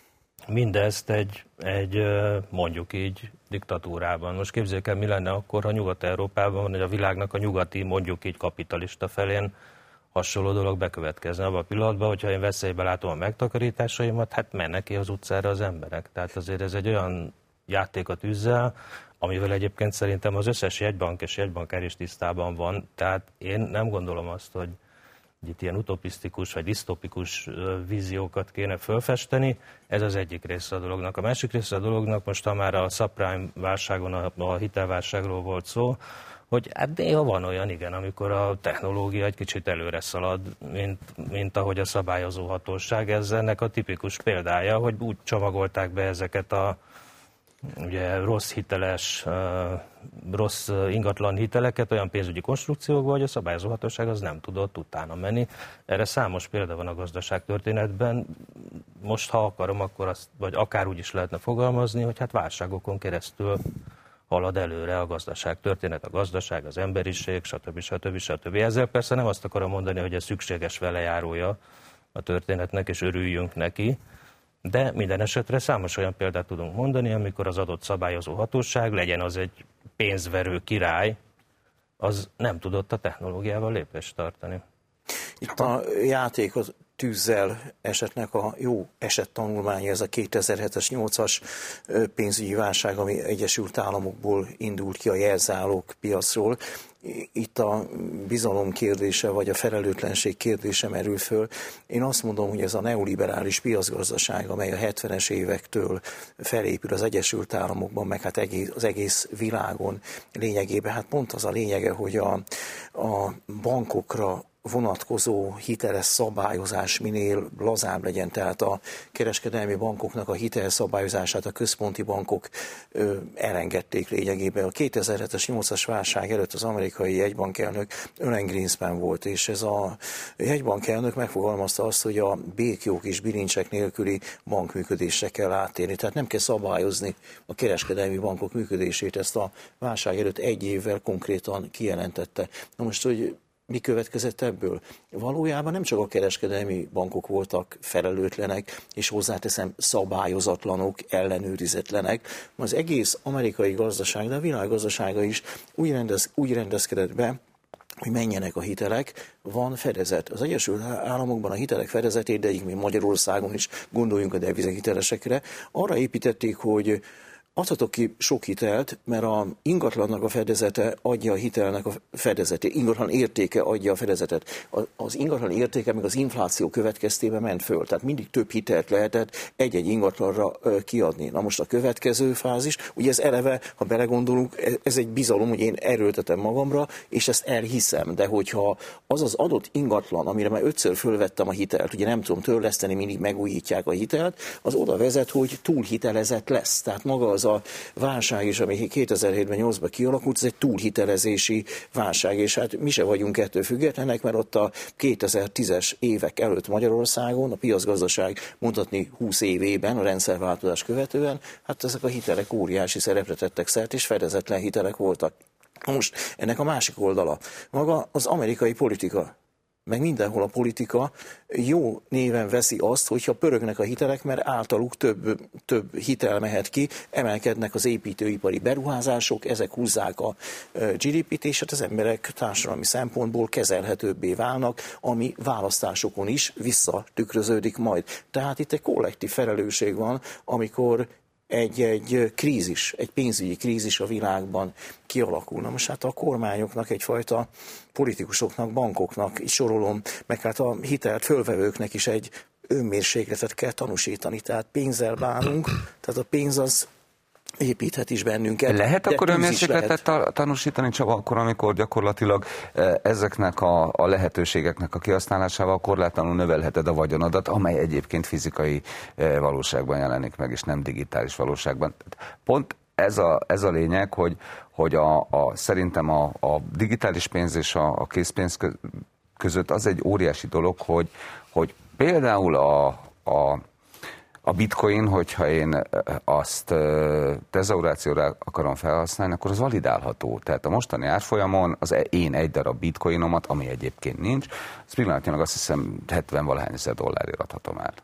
Mindezt egy, egy mondjuk így diktatúrában. Most képzeljük el, mi lenne akkor, ha Nyugat-Európában, vagy a világnak a nyugati, mondjuk így kapitalista felén hasonló dolog bekövetkezne abban a pillanatban, hogyha én veszélybe látom a megtakarításaimat, hát mennek ki az utcára az emberek. Tehát azért ez egy olyan játékot üzzel, amivel egyébként szerintem az összes jegybank és jegybankár is tisztában van. Tehát én nem gondolom azt, hogy itt ilyen utopisztikus vagy disztopikus víziókat kéne fölfesteni. Ez az egyik része a dolognak. A másik része a dolognak, most ha már a subprime válságon, a, a hitelválságról volt szó, hogy hát néha van olyan, igen, amikor a technológia egy kicsit előre szalad, mint, mint ahogy a szabályozó hatóság. Ez ennek a tipikus példája, hogy úgy csomagolták be ezeket a ugye, rossz hiteles, rossz ingatlan hiteleket olyan pénzügyi konstrukciókba, hogy a szabályozó hatóság az nem tudott utána menni. Erre számos példa van a gazdaságtörténetben. Most, ha akarom, akkor azt, vagy akár úgy is lehetne fogalmazni, hogy hát válságokon keresztül halad előre a gazdaság történet, a gazdaság, az emberiség, stb. stb. stb. Ezzel persze nem azt akarom mondani, hogy ez szükséges velejárója a történetnek, és örüljünk neki, de minden esetre számos olyan példát tudunk mondani, amikor az adott szabályozó hatóság, legyen az egy pénzverő király, az nem tudott a technológiával lépést tartani. Itt a játék az tűzzel esetnek a jó esettanulmánya, ez a kétezer-hetes nyolcas pénzügyi válság, ami Egyesült Államokból indult ki a jelzálók piacról. Itt a bizalom kérdése, vagy a felelőtlenség kérdése merül föl. Én azt mondom, hogy ez a neoliberális piacgazdaság, amely a hetvenes évektől felépül az Egyesült Államokban, meg hát egész, az egész világon lényegében, hát pont az a lényege, hogy a, a bankokra vonatkozó hiteles szabályozás minél lazább legyen, tehát a kereskedelmi bankoknak a hitelszabályozását a központi bankok ö, elengedték lényegében. A kétezer-hetes nyolcas válság előtt az amerikai jegybankelnök Alan Greenspan volt, és ez a jegybankelnök megfogalmazta azt, hogy a béklyók és bilincsek nélküli bankműködésre kell áttérni, tehát nem kell szabályozni a kereskedelmi bankok működését, ezt a válság előtt egy évvel konkrétan kijelentette. Na most, hogy mi következett ebből? Valójában nem csak a kereskedelmi bankok voltak felelőtlenek, és hozzáteszem szabályozatlanok, ellenőrizetlenek, az egész amerikai gazdaság, de a világ gazdasága is úgy, rendez, úgy rendezkedett be, hogy menjenek a hitelek, van fedezet. Az Egyesült Államokban a hitelek fedezetét, de így mi Magyarországon is gondoljunk a devizahitelesekre, arra építették, hogy adhatok ki sok hitelt, mert a ingatlannak a fedezete adja a hitelnek a fedezetét, ingatlan értéke adja a fedezetet. Az ingatlan értéke meg az infláció következtében ment föl, tehát mindig több hitelt lehetett egy-egy ingatlanra kiadni. Na most a következő fázis, ugye ez eleve, ha belegondolunk, ez egy bizalom, hogy én erőltetem magamra, és ezt elhiszem, de hogyha az az adott ingatlan, amire már ötször fölvettem a hitelt, ugye nem tudom törleszteni, mindig megújítják a hitelt, az oda vezet, hogy túlhitelezett lesz. Tehát maga az a válság is, ami kétezer-hétben nyolcban kialakult, ez egy túlhitelezési válság, és hát mi se vagyunk ettől függetlenek, mert ott a kétezer-tízes évek előtt Magyarországon, a piacgazdaság mondhatni húsz évében, a rendszerváltozás követően, hát ezek a hitelek óriási szerepre tettek szert, és fedezetlen hitelek voltak. Most ennek a másik oldala, maga az amerikai politika, meg mindenhol a politika jó néven veszi azt, hogyha pörögnek a hitelek, mert általuk több, több hitel mehet ki, emelkednek az építőipari beruházások, ezek húzzák a gé dé pét, és hát az emberek társadalmi szempontból kezelhetőbbé válnak, ami választásokon is visszatükröződik majd. Tehát itt egy kollektív felelősség van, amikor egy-egy krízis, egy pénzügyi krízis a világban kialakul. Na most hát a kormányoknak, egyfajta politikusoknak, bankoknak is sorolom, meg hát a hitelt fölvevőknek is egy önmérsékletet kell tanúsítani. Tehát pénzzel bánunk, tehát a pénz az építhet is bennünket. Lehet akkor önmérsékletet lehet tanúsítani, csak akkor, amikor gyakorlatilag ezeknek a, a lehetőségeknek a kihasználásával korlátlanul növelheted a vagyonodat, amely egyébként fizikai valóságban jelenik meg, és nem digitális valóságban. Pont ez a, ez a lényeg, hogy, hogy a, a, szerintem a, a digitális pénz és a, a készpénz között az egy óriási dolog, hogy, hogy például a, a A bitcoin, hogyha én azt tezaurációra akarom felhasználni, akkor az validálható. Tehát a mostani árfolyamon az én egy darab bitcoinomat, ami egyébként nincs, az pillanatnyilag azt hiszem hetven-valahány ezer dollárért adhatom el.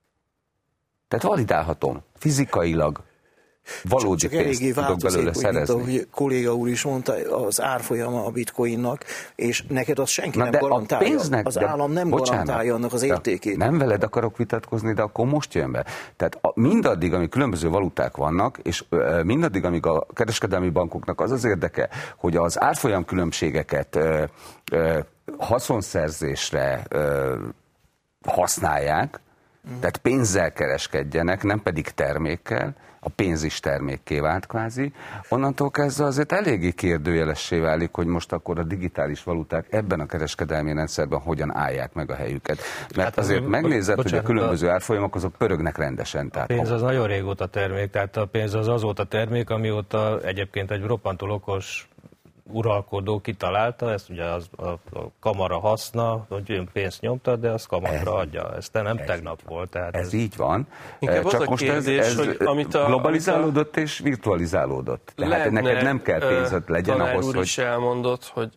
Tehát validálhatom fizikailag. Valódi csak, csak pénzt tudok belőle szerezni. Mint ahogy kolléga úr is mondta, az árfolyama a bitcoinnak, és neked azt senki Na nem garantálja. Pénznek, az állam nem bocsánat, garantálja annak az értékét. Nem veled akarok vitatkozni, de akkor most jön be. Tehát a, mindaddig, amíg különböző valuták vannak, és ö, mindaddig, amíg a kereskedelmi bankoknak az az érdeke, hogy az árfolyam különbségeket ö, ö, haszonszerzésre ö, használják, mm. tehát pénzzel kereskedjenek, nem pedig termékkel, a pénz is termékké vált kvázi, onnantól kezdve azért eléggé kérdőjelessé válik, hogy most akkor a digitális valuták ebben a kereskedelmi rendszerben hogyan állják meg a helyüket. Mert hát azért megnézed, hogy a különböző árfolyamok azok pörögnek rendesen. Tehát a pénz az nagyon régóta termék, tehát a pénz az azóta termék, amióta egyébként egy roppantól okos uralkodó kitalálta, ezt ugye az, a, a kamara haszna, hogy ön pénzt nyomta, de az kamarra ez, adja. Ez nem ez tegnap volt. Tehát ez, ez így van. Inkább csak az most kérdés, ez, ez hogy amit a, globalizálódott és virtualizálódott. Tehát neked nem kell pénzed legyen ahhoz, hogy... is elmondott, hogy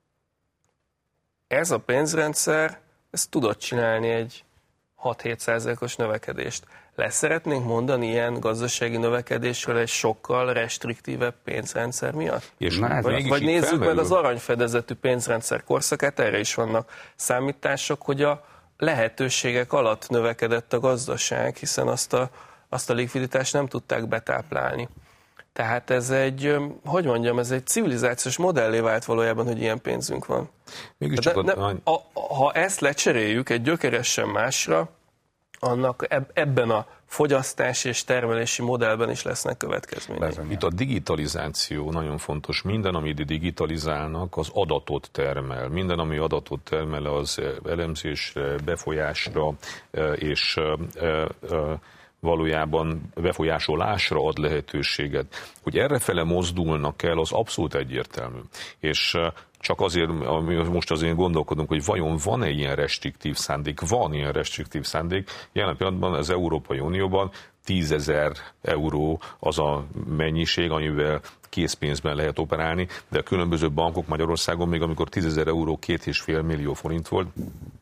ez a pénzrendszer, ez tudott csinálni egy hat-hét százalékos növekedést. Lesz szeretnénk mondani ilyen gazdasági növekedésről egy sokkal restriktívebb pénzrendszer miatt? És vagy vagy, vagy nézzük felmerül. meg az aranyfedezetű pénzrendszer korszakát, erre is vannak számítások, hogy a lehetőségek alatt növekedett a gazdaság, hiszen azt a, azt a likviditást nem tudták betáplálni. Tehát ez egy, hogy mondjam, ez egy civilizációs modellé vált valójában, hogy ilyen pénzünk van. De, de, a, a, ha ezt lecseréljük egy gyökeresen másra, annak ebben a fogyasztási és termelési modellben is lesznek következmények. Itt a digitalizáció nagyon fontos. Minden, amit digitalizálnak, az adatot termel. Minden, ami adatot termel, az elemzésre, befolyásra és valójában befolyásolásra ad lehetőséget. Hogy errefele mozdulnak el, az abszolút egyértelmű. És csak azért, most azért gondolkodunk, hogy vajon van-e ilyen restriktív szándék? Van ilyen restriktív szándék. Jelen pillanatban az Európai Unióban tízezer euró az a mennyiség, amivel készpénzben lehet operálni, de a különböző bankok Magyarországon még amikor tízezer euró két és fél millió forint volt,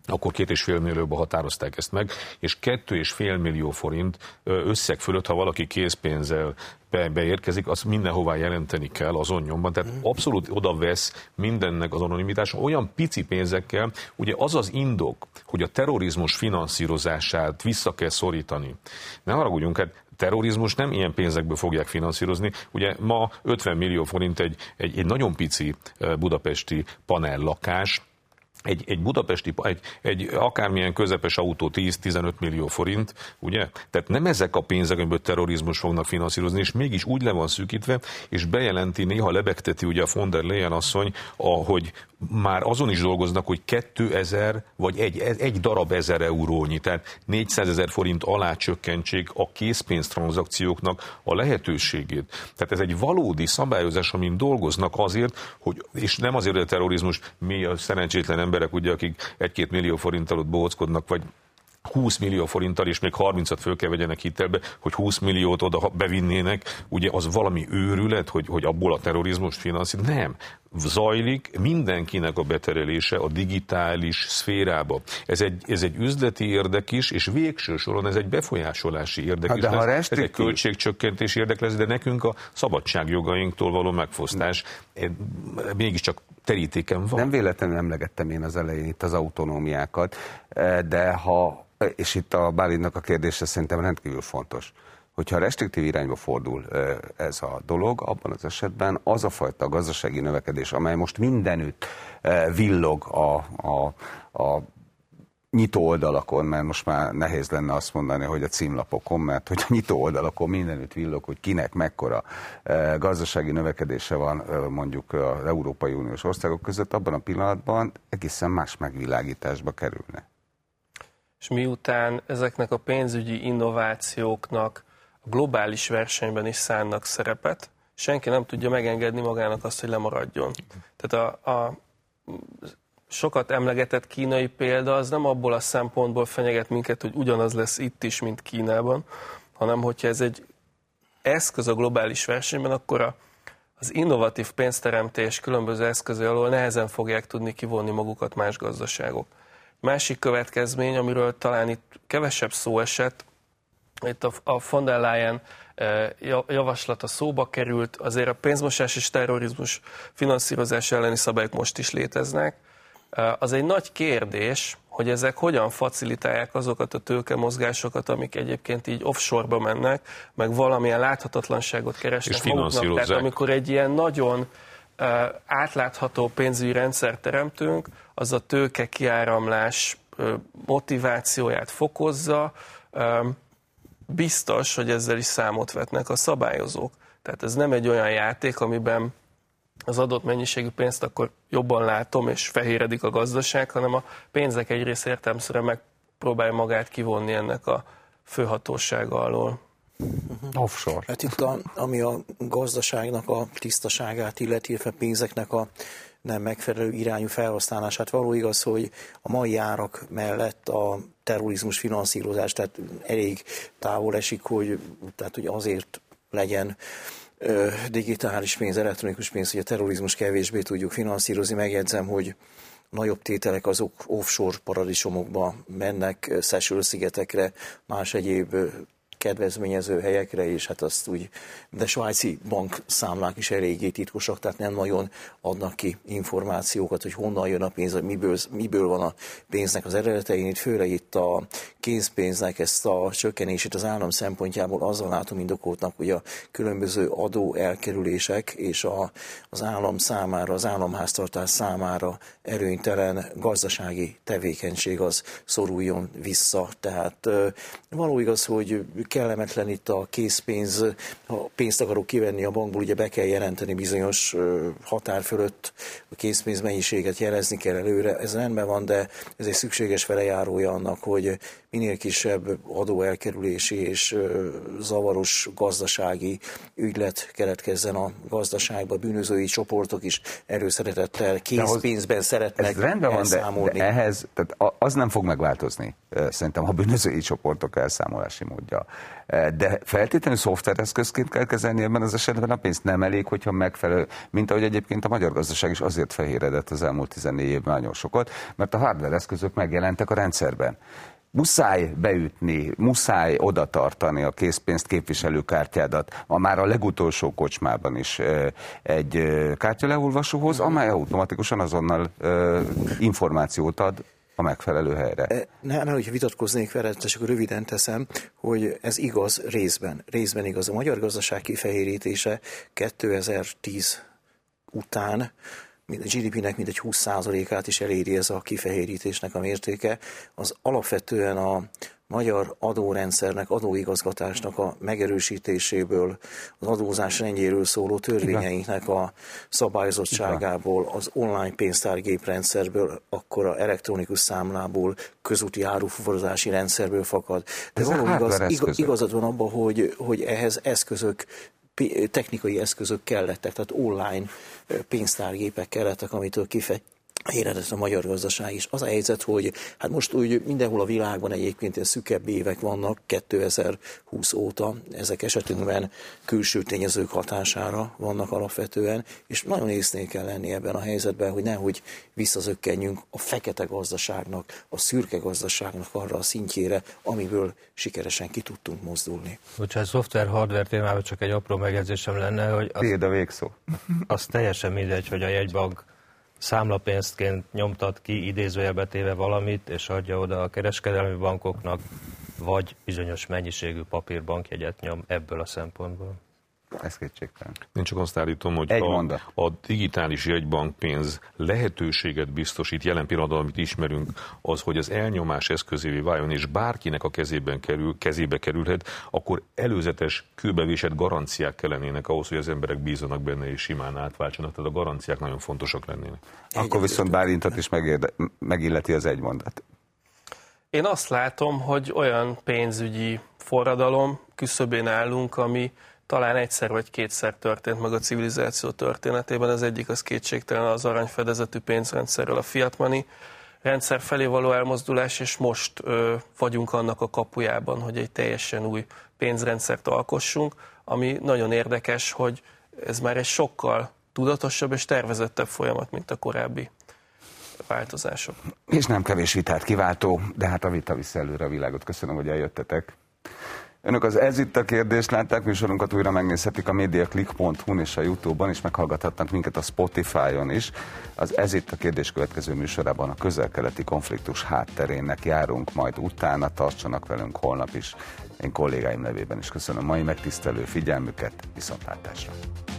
akkor két és fél millióba határozták ezt meg, és kettő és fél millió forint összeg fölött, ha valaki készpénzzel be, beérkezik, azt mindenhová jelenteni kell azon nyomban. Tehát abszolút oda vesz mindennek az anonimitása. Olyan pici pénzekkel, ugye az az indok, hogy a terrorizmus finanszírozását vissza kell szorítani. Ne haragudjunk, hát terrorizmus nem ilyen pénzekből fogják finanszírozni. Ugye ma ötven millió forint egy, egy, egy nagyon pici budapesti panellakás, Egy, egy budapesti, egy, egy akármilyen közepes autó tíz-tizenöt millió forint, ugye? Tehát nem ezek a pénzek, amiből terrorizmus fognak finanszírozni, és mégis úgy le van szűkítve, és bejelenti, néha lebegteti ugye a von der Leyen asszony, ahogy már azon is dolgoznak, hogy kétezer vagy egy, egy darab ezer eurónyi, tehát négyszázezer forint alá csökkentsék a készpénztranzakcióknak a lehetőségét. Tehát ez egy valódi szabályozás, amin dolgoznak azért, hogy, és nem azért, hogy a terrorizmus mi a szerencsétlen emberek, ugye, akik egy-két millió forinttal ott bohóckodnak, vagy húsz millió forinttal, és még harmincat föl kell vegyenek hitelbe, hogy húsz milliót oda bevinnének, ugye az valami őrület, hogy, hogy abból a terrorizmus finanszíroz. Nem. Zajlik mindenkinek a beterelése a digitális szférába. Ez egy, ez egy üzleti érdek is, és végső soron ez egy befolyásolási érdek ha, is de lesz. Restriktív... Ez egy költségcsökkentési érdek lesz, de nekünk a szabadságjogainktól való megfosztás mégiscsak terítéken van. Nem véletlenül emlegettem én az elején itt az autonómiákat, de ha, és itt a Bálintnak a kérdése szerintem rendkívül fontos, hogyha restriktív irányba fordul ez a dolog, abban az esetben az a fajta gazdasági növekedés, amely most mindenütt villog a, a, a nyitó oldalakon, mert most már nehéz lenne azt mondani, hogy a címlapokon, mert hogy a nyitó oldalakon mindenütt villog, hogy kinek mekkora gazdasági növekedése van mondjuk az Európai Uniós országok között, abban a pillanatban egészen más megvilágításba kerülne. És miután ezeknek a pénzügyi innovációknak a globális versenyben is szánnak szerepet, senki nem tudja megengedni magának azt, hogy lemaradjon. Tehát a, a sokat emlegetett kínai példa az nem abból a szempontból fenyeget minket, hogy ugyanaz lesz itt is, mint Kínában, hanem hogyha ez egy eszköz a globális versenyben, akkor a, az innovatív pénzteremtés különböző eszközei alól nehezen fogják tudni kivonni magukat más gazdaságok. Másik következmény, amiről talán itt kevesebb szó esett, itt a, a von der Leyen javaslata szóba került, azért a pénzmosás és terrorizmus finanszírozás elleni szabályok most is léteznek. Az egy nagy kérdés, hogy ezek hogyan facilitálják azokat a tőkemozgásokat, amik egyébként így offshore-ba mennek, meg valamilyen láthatatlanságot keresnek maguknak. Tehát amikor egy ilyen nagyon átlátható pénzügyi rendszert teremtünk, az a tőke kiáramlás motivációját fokozza, biztos, hogy ezzel is számot vetnek a szabályozók. Tehát ez nem egy olyan játék, amiben az adott mennyiségű pénzt akkor jobban látom, és fehéredik a gazdaság, hanem a pénzek egy része értelemszerűen megpróbálja magát kivonni ennek a főhatósága alól. Offshore. Hát itt, a, ami a gazdaságnak a tisztaságát illeti, illetve pénzeknek a nem megfelelő irányú felhasználását. Való igaz, hogy a mai árak mellett a terrorizmus finanszírozás, tehát elég távol esik, hogy, tehát, hogy azért legyen ö, digitális pénz, elektronikus pénz, hogy a terrorizmus kevésbé tudjuk finanszírozni. Megjegyzem, hogy nagyobb tételek azok offshore paradicsomokba mennek, Seychelles-szigetekre, más egyéb kedvezményező helyekre, és hát azt úgy, de svájci bankszámlák is eléggé titkosak, tehát nem nagyon adnak ki információkat, hogy honnan jön a pénz, hogy miből, miből van a pénznek az eredetein. Itt főleg itt a készpénznek ezt a csökkenését az állam szempontjából azzal látom indokoltnak, hogy a különböző adó elkerülések és a, az állam számára, az államháztartás számára erőnytelen gazdasági tevékenység az szoruljon vissza. Tehát való igaz, hogy kellemetlen itt a készpénz, ha pénzt akarok kivenni a bankból, ugye be kell jelenteni bizonyos határ fölött a készpénz mennyiséget jelezni kell előre. Ez rendben van, de ez egy szükséges velejárója annak, hogy minél kisebb adóelkerülési és zavaros gazdasági ügylet keletkezzen a gazdaságba. Bűnözői csoportok is előszeretettel készpénzben szeretnek ez rendben van, de, de ehhez tehát az nem fog megváltozni, szerintem, a bűnözői csoportok elszámolási módja. de feltétlenül szoftvereszközként kell kezelni ebben az esetben a pénzt. Nem elég, hogyha megfelelő, mint ahogy egyébként a magyar gazdaság is azért fehéredett az elmúlt tizennégy évben nagyon sokat, mert a hardware eszközök megjelentek a rendszerben. Muszáj beütni, muszáj oda tartani a készpénzt, képviselőkártyádat, a már a legutolsó kocsmában is egy kártyaleolvasóhoz, amely automatikusan azonnal információt ad a megfelelő helyre. Ne, ne, hogyha vitatkoznék vele, csak röviden teszem, hogy ez igaz részben. Részben igaz. A magyar gazdaság kifehérítése kétezer-tíz után a gé dé pének mindegy húsz százalékát is eléri ez a kifehérítésnek a mértéke. Az alapvetően a magyar adórendszernek, adóigazgatásnak a megerősítéséből, az adózás rendjéről szóló törvényeinknek a szabályozottságából, az online pénztárgéprendszerből, akkor a elektronikus számlából, közúti árufuvarozási rendszerből fakad. De valóban igaz, igaz, igazad van abban, hogy, hogy ehhez eszközök, technikai eszközök kellettek, tehát online pénztárgépek kellettek, amitől kifehéredett a magyar gazdaság is. Az a helyzet, hogy hát most úgy mindenhol a világban egyébként ilyen szükebb évek vannak, kétezer-húsz óta, ezek esetünkben külső tényezők hatására vannak alapvetően, és nagyon észnél kell lenni ebben a helyzetben, hogy nehogy visszazökkenjünk a fekete gazdaságnak, a szürke gazdaságnak arra a szintjére, amiből sikeresen ki tudtunk mozdulni. Hogyha szoftver-hardware témában csak egy apró megjegyzésem lenne, hogy az, a végszó. az teljesen mindegy, hogy a jegybank számlapénztként nyomtat ki, idézőjelbe téve valamit, és adja oda a kereskedelmi bankoknak, vagy bizonyos mennyiségű papírbankjegyet nyom ebből a szempontból. Ez kétségtelen. Én csak azt állítom, hogy a, a digitális jegybankpénz lehetőséget biztosít jelen pillanatban, amit ismerünk, az, hogy az elnyomás eszközévé váljon, és bárkinek a kezében kerül, kezébe kerülhet, akkor előzetes kőbevésett garanciák kellenének ahhoz, hogy az emberek bízanak benne és simán átváltsanak, tehát a garanciák nagyon fontosak lennének. Akkor viszont Bálintot is megérde, megilleti az egy mondat. Én azt látom, hogy olyan pénzügyi forradalom küszöbén állunk, ami talán egyszer vagy kétszer történt meg a civilizáció történetében. Az egyik az kétségtelen az aranyfedezetű pénzrendszerről a fiat money rendszer felé való elmozdulás, és most ö, vagyunk annak a kapujában, hogy egy teljesen új pénzrendszert alkossunk, ami nagyon érdekes, hogy ez már egy sokkal tudatosabb és tervezettebb folyamat, mint a korábbi változások. És nem kevés vitát kiváltó, de hát a vita vissza előre a világot. Köszönöm, hogy eljöttetek. Önök az Ez itt a kérdés látták, műsorunkat újra megnézhetik a mediaclick pont hu-n és a YouTube-on, és meghallgathatnak minket a Spotify-on is. Az Ez itt a kérdés következő műsorában a közel-keleti konfliktus hátterének járunk, majd utána tartsanak velünk holnap is. Én kollégáim nevében is köszönöm mai megtisztelő figyelmüket, viszontlátásra!